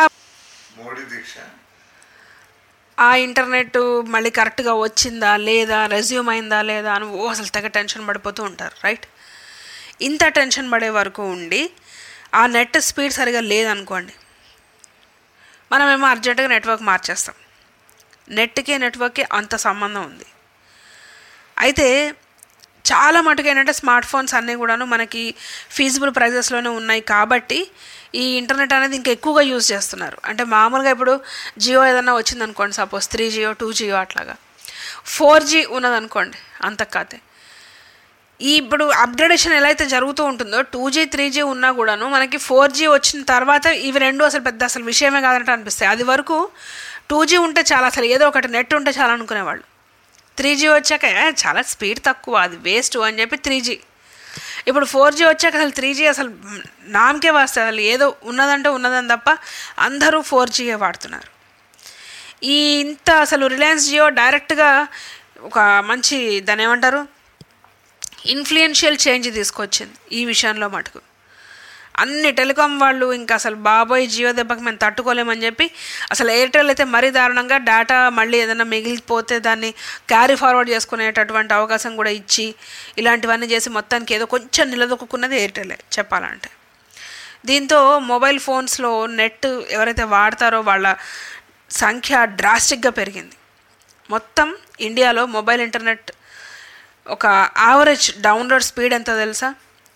ఆ ఇంటర్నెట్ మళ్ళీ కరెక్ట్గా వచ్చిందా లేదా, రెజ్యూమ్ అయిందా లేదా అని అసలు తెగ టెన్షన్ పడిపోతూ ఉంటారు, రైట్? ఇంత టెన్షన్ పడే వరకు ఉండి ఆ నెట్ స్పీడ్ సరిగా లేదనుకోండి, మనమేమో అర్జెంటుగా నెట్వర్క్ మార్చేస్తాం. నెట్కి నెట్వర్క్కి అంత సంబంధం ఉంది. అయితే చాలా మటుకు ఏంటంటే స్మార్ట్ ఫోన్స్ అన్నీ కూడాను మనకి ఫీజిబుల్ ప్రైజెస్లోనే ఉన్నాయి కాబట్టి ఈ ఇంటర్నెట్ అనేది ఇంకా ఎక్కువగా యూజ్ చేస్తున్నారు. అంటే మామూలుగా ఇప్పుడు జియో ఏదన్నా వచ్చిందనుకోండి, సపోజ్ 3G 2G అట్లాగా 4G ఉన్నదనుకోండి, అంత కాదే. ఇప్పుడు అప్గ్రేడేషన్ ఎలా అయితే జరుగుతూ ఉంటుందో 2G 3G ఉన్నా కూడాను మనకి 4G వచ్చిన తర్వాత ఇవి రెండు అసలు పెద్ద అసలు విషయమే కాదంటే అనిపిస్తాయి. అది వరకు 2G ఉంటే చాలా, అసలు ఏదో ఒకటి నెట్ ఉంటే చాలా అనుకునేవాళ్ళు. 3G వచ్చాక చాలా స్పీడ్ తక్కువ, అది వేస్ట్ అని చెప్పి 3G. ఇప్పుడు 4G వచ్చాక అసలు 3G అసలు నామకే వస్తుంది, అసలు ఏదో ఉన్నదంటే ఉన్నదని తప్ప అందరూ 4G వాడుతున్నారు. ఈ ఇంత అసలు రిలయన్స్ జియో డైరెక్ట్గా ఒక మంచి దాని ఏమంటారు ఇన్ఫ్లుయెన్షియల్ చేంజ్ తీసుకొచ్చింది ఈ విషయంలో మటుకు. అన్ని టెలికాం వాళ్ళు ఇంకా అసలు బాబోయ్ జియో దెబ్బకి మేము తట్టుకోలేమని చెప్పి అసలు ఎయిర్టెల్ అయితే మరీ దారుణంగా డేటా మళ్ళీ ఏదైనా మిగిలిపోతే దాన్ని క్యారీ ఫార్వర్డ్ చేసుకునేటటువంటి అవకాశం కూడా ఇచ్చి ఇలాంటివన్నీ చేసి మొత్తానికి ఏదో కొంచెం నిలదొక్కున్నది ఎయిర్టెలే చెప్పాలంటే. దీంతో మొబైల్ ఫోన్స్లో నెట్ ఎవరైతే వాడతారో వాళ్ళ సంఖ్య డ్రాస్టిక్గా పెరిగింది. మొత్తం ఇండియాలో మొబైల్ ఇంటర్నెట్ ఒక యావరేజ్ డౌన్లోడ్ స్పీడ్ ఎంత తెలుసా?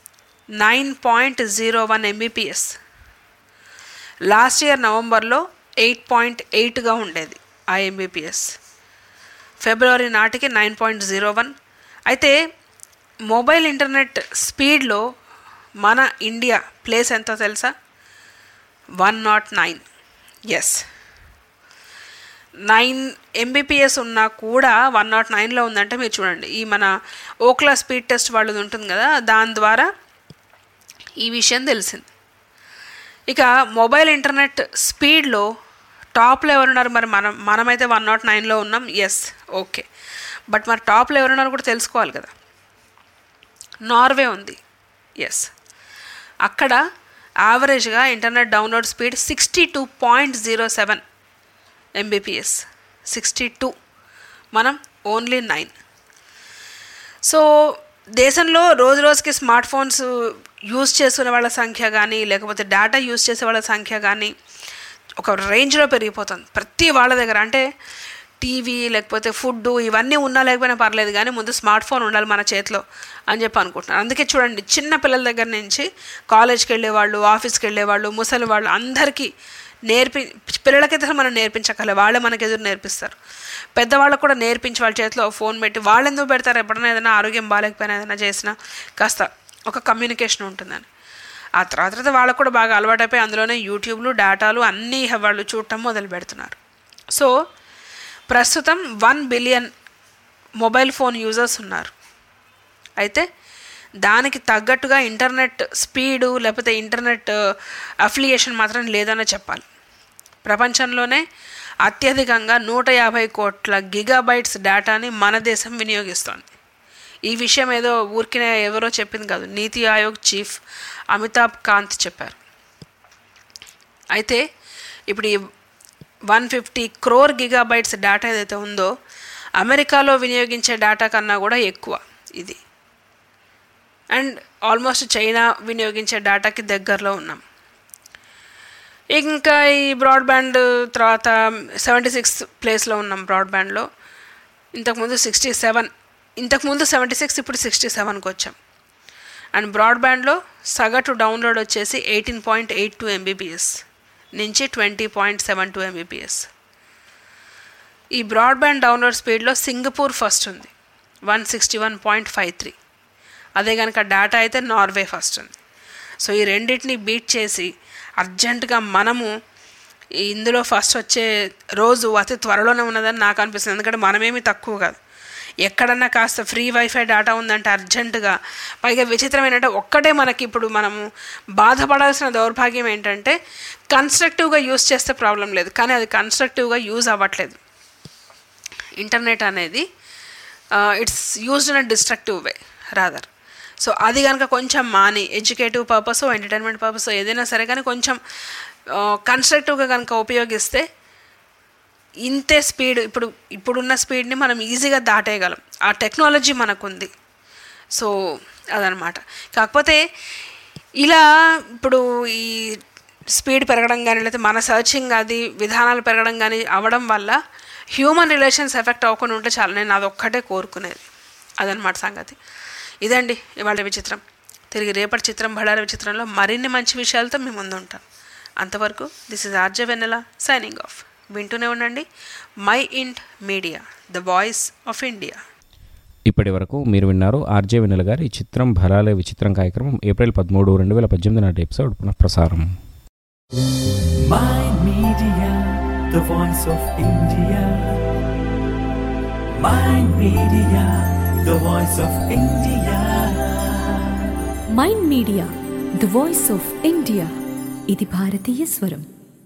9.01 Mbps. లాస్ట్ ఇయర్ నవంబర్లో 8.8గా ఉండేది ఆ MBPS. ఫిబ్రవరి నాటికి 9.01. అయితే మొబైల్ ఇంటర్నెట్ స్పీడ్లో మన ఇండియా ప్లేస్ ఎంతో తెలుసా? 109. ఎస్, 9 Mbps ఉన్నా కూడా 109లో ఉందంటే మీరు చూడండి. ఈ మన ఓక్లా స్పీడ్ టెస్ట్ వాళ్ళది ఉంటుంది కదా, దాని ద్వారా ఈ విషయం తెలిసింది. ఇక మొబైల్ ఇంటర్నెట్ స్పీడ్లో టాప్లో ఎవరున్నారు? మరి మనమైతే 109లో ఉన్నాం. Yes, okay. బట్ మరి టాప్లో ఎవరున్నారు కూడా తెలుసుకోవాలి కదా. నార్వే ఉంది. ఎస్, అక్కడ యావరేజ్గా ఇంటర్నెట్ డౌన్లోడ్ స్పీడ్ 62.07 Mbps. 62, మనం ఓన్లీ 9. సో దేశంలో రోజు రోజుకి స్మార్ట్ ఫోన్స్ యూజ్ చేసుకునే వాళ్ళ సంఖ్య కానీ లేకపోతే డేటా యూజ్ చేసే వాళ్ళ సంఖ్య కానీ ఒక రేంజ్లో పెరిగిపోతుంది ప్రతి వాళ్ళ దగ్గర. అంటే టీవీ లేకపోతే ఫుడ్ ఇవన్నీ ఉన్నా లేకపోయినా పర్లేదు కానీ ముందు స్మార్ట్ ఫోన్ ఉండాలి మన చేతిలో అని చెప్పి అనుకుంటున్నారు. అందుకే చూడండి, చిన్న పిల్లల దగ్గర నుంచి కాలేజ్కి వెళ్ళేవాళ్ళు, ఆఫీస్కి వెళ్ళేవాళ్ళు, ముసలి వాళ్ళు అందరికీ పిల్లలకైతే మనం నేర్పించగల, వాళ్ళే మనకు ఎదురు నేర్పిస్తారు. పెద్దవాళ్ళకు కూడా నేర్పించి వాళ్ళ చేతిలో ఫోన్ పెట్టి వాళ్ళు ఎందుకు పెడతారు? ఎప్పుడైనా ఏదైనా ఆరోగ్యం బాగాలేకపోయినా ఏదైనా చేసినా కాస్త ఒక కమ్యూనికేషన్ ఉంటుందని. ఆ తర్వాత వాళ్ళకు కూడా బాగా అలవాటైపోయి అందులోనే యూట్యూబ్లు, డేటాలు అన్నీ వాళ్ళు చూడటం మొదలు పెడుతున్నారు. సో ప్రస్తుతం 1 బిలియన్ మొబైల్ ఫోన్ యూజర్స్ ఉన్నారు. అయితే దానికి తగ్గట్టుగా ఇంటర్నెట్ స్పీడు లేకపోతే ఇంటర్నెట్ అఫిలియేషన్ మాత్రం లేదనే చెప్పాలి. ప్రపంచంలోనే అత్యధికంగా 150 కోట్ల గిగాబైట్స్ డేటాని మన దేశం వినియోగిస్తోంది. ఈ విషయం ఏదో ఊరికినే ఎవరో చెప్పింది కాదు, నీతి ఆయోగ్ చీఫ్ అమితాబ్ కాంత్ చెప్పారు. అయితే ఇప్పుడు ఈ 150 crore గిగాబైట్స్ డేటా ఏదైతే ఉందో అమెరికాలో వినియోగించే డేటా కన్నా కూడా ఎక్కువ ఇది. అండ్ ఆల్మోస్ట్ చైనా వినియోగించే డేటాకి దగ్గరలో ఉన్నాం. ఇంకా ఈ బ్రాడ్బ్యాండ్ తర్వాత 76th ప్లేస్లో ఉన్నాం బ్రాడ్బ్యాండ్లో. ఇంతకుముందు 67 ఇంతకుముందు 76, ఇప్పుడు 67కి వచ్చాం. అండ్ బ్రాడ్బ్యాండ్లో సగటు డౌన్లోడ్ వచ్చేసి 18.82 MBPS నుంచి 20.72 MBPS. ఈ బ్రాడ్బ్యాండ్ డౌన్లోడ్ స్పీడ్లో సింగపూర్ ఫస్ట్ ఉంది, 161.53. అదే కనుక డేటా అయితే నార్వే ఫస్ట్ ఉంది. సో ఈ రెండింటిని బీట్ చేసి అర్జెంటుగా మనము ఇందులో ఫస్ట్ వచ్చే రోజు అతి త్వరలోనే ఉన్నదని నాకు అనిపిస్తుంది. ఎందుకంటే మనమేమి తక్కువ కాదు. ఎక్కడన్నా కాస్త ఫ్రీ వైఫై డేటా ఉందంటే అర్జెంటుగా, పైగా విచిత్రం ఏంటంటే ఒక్కటే మనకి ఇప్పుడు మనము బాధపడాల్సిన దౌర్భాగ్యం ఏంటంటే కన్స్ట్రక్టివ్గా యూజ్ చేస్తే ప్రాబ్లం లేదు, కానీ అది కన్స్ట్రక్టివ్గా యూజ్ అవ్వట్లేదు. ఇంటర్నెట్ అనేది it's used in a destructive way rather. So అది కనుక కొంచెం మాని ఎడ్యుకేటివ్ పర్పస్, ఎంటర్టైన్మెంట్ పర్పస్ ఏదైనా సరే కానీ కొంచెం కన్స్ట్రక్టివ్గా కనుక ఉపయోగిస్తే ఇంతే స్పీడ్ ఇప్పుడున్న స్పీడ్ని మనం ఈజీగా దాటేయగలం. ఆ టెక్నాలజీ మనకుంది. సో అదనమాట. కాకపోతే ఇలా ఇప్పుడు ఈ స్పీడ్ పెరగడం కానీ లేకపోతే మన సర్చింగ్ అది విధానాలు పెరగడం కానీ అవ్వడం వల్ల హ్యూమన్ రిలేషన్స్ ఎఫెక్ట్ అవ్వకుండా ఉంటే చాలా, నేను అదొక్కటే కోరుకునేది. అదనమాట సంగతి. ఇదండి ఇవాళ విచిత్రం. తిరిగి రేపటి చిత్రం బళ్ళారి విచిత్రంలో మరిన్ని మంచి విషయాలతో మీ ముందు ఉంటాను. అంతవరకు this is RJ Vennela signing off. వింటూనే ఉండండి mind media, the voice of India. ఇప్పటి వరకు మీరు విన్నారు ఆర్జే వెన్నెల గారి ఈ చిత్రం భలాలే విచిత్రం కార్యక్రమం ఏప్రిల్ 13, 2018 నాటి ఎపిసోడ్ పునఃప్రసారం. Mind media, the voice of India. Mind media, the voice of India. Mind media, the voice of India. ఇది భారతీయ స్వరం.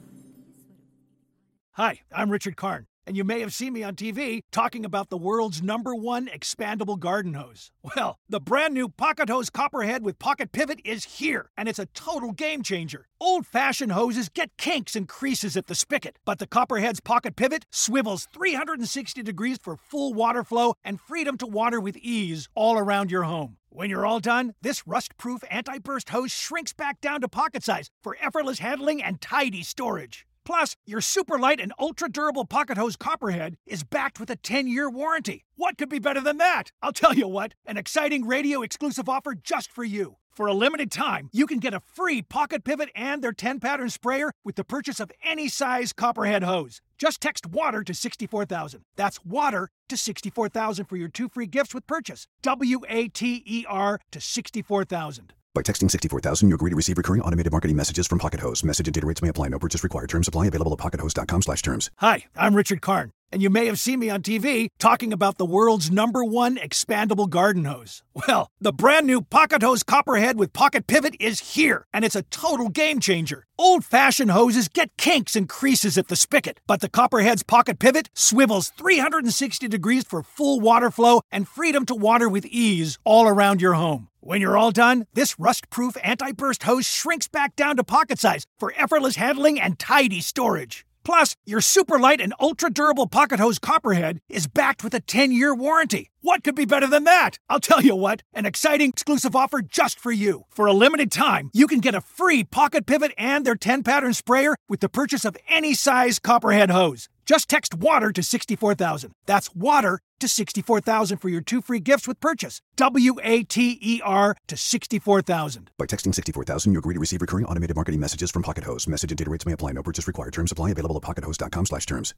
Hi, I'm Richard Karn, and you may have seen me on TV talking about the world's #1 expandable garden hose. Well, the brand new Pocket Hose Copperhead with Pocket Pivot is here, and it's a total game changer. Old-fashioned hoses get kinks and creases at the spigot, but the Copperhead's Pocket Pivot swivels 360 degrees for full water flow and freedom to water with ease all around your home. When you're all done, this rust-proof anti-burst hose shrinks back down to pocket size for effortless handling and tidy storage. Plus, your super light and ultra-durable Pocket Hose Copperhead is backed with a 10-year warranty. What could be better than that? I'll tell you what, an exciting radio-exclusive offer just for you. For a limited time, you can get a free Pocket Pivot and their 10-pattern sprayer with the purchase of any size Copperhead hose. Just text WATER to 64,000. That's WATER to 64,000 for your 2 free gifts with purchase. WATER to 64,000. By texting 64,000, you agree to receive recurring automated marketing messages from Pocket Hose. Message and data rates may apply. No purchase required. Terms apply. Available at pockethose.com/terms. Hi, I'm Richard Karn, and you may have seen me on TV talking about the world's #1 expandable garden hose. Well, the brand new Pocket Hose Copperhead with Pocket Pivot is here, and it's a total game changer. Old-fashioned hoses get kinks and creases at the spigot, but the Copperhead's Pocket Pivot swivels 360 degrees for full water flow and freedom to water with ease all around your home. When you're all done, this rust-proof anti-burst hose shrinks back down to pocket size for effortless handling and tidy storage. Plus, your super light and ultra-durable Pocket Hose Copperhead is backed with a 10-year warranty. What could be better than that? I'll tell you what, an exciting exclusive offer just for you. For a limited time, you can get a free Pocket Pivot and their 10-pattern sprayer with the purchase of any size Copperhead hose. Just text WATER to 64,000. That's WATER to 64,000 for your 2 free gifts with purchase. WATER to 64,000. By texting 64,000, you agree to receive recurring automated marketing messages from Pocket Hose. Message and data rates may apply. No purchase required. Terms apply. Available at pockethose.com/terms.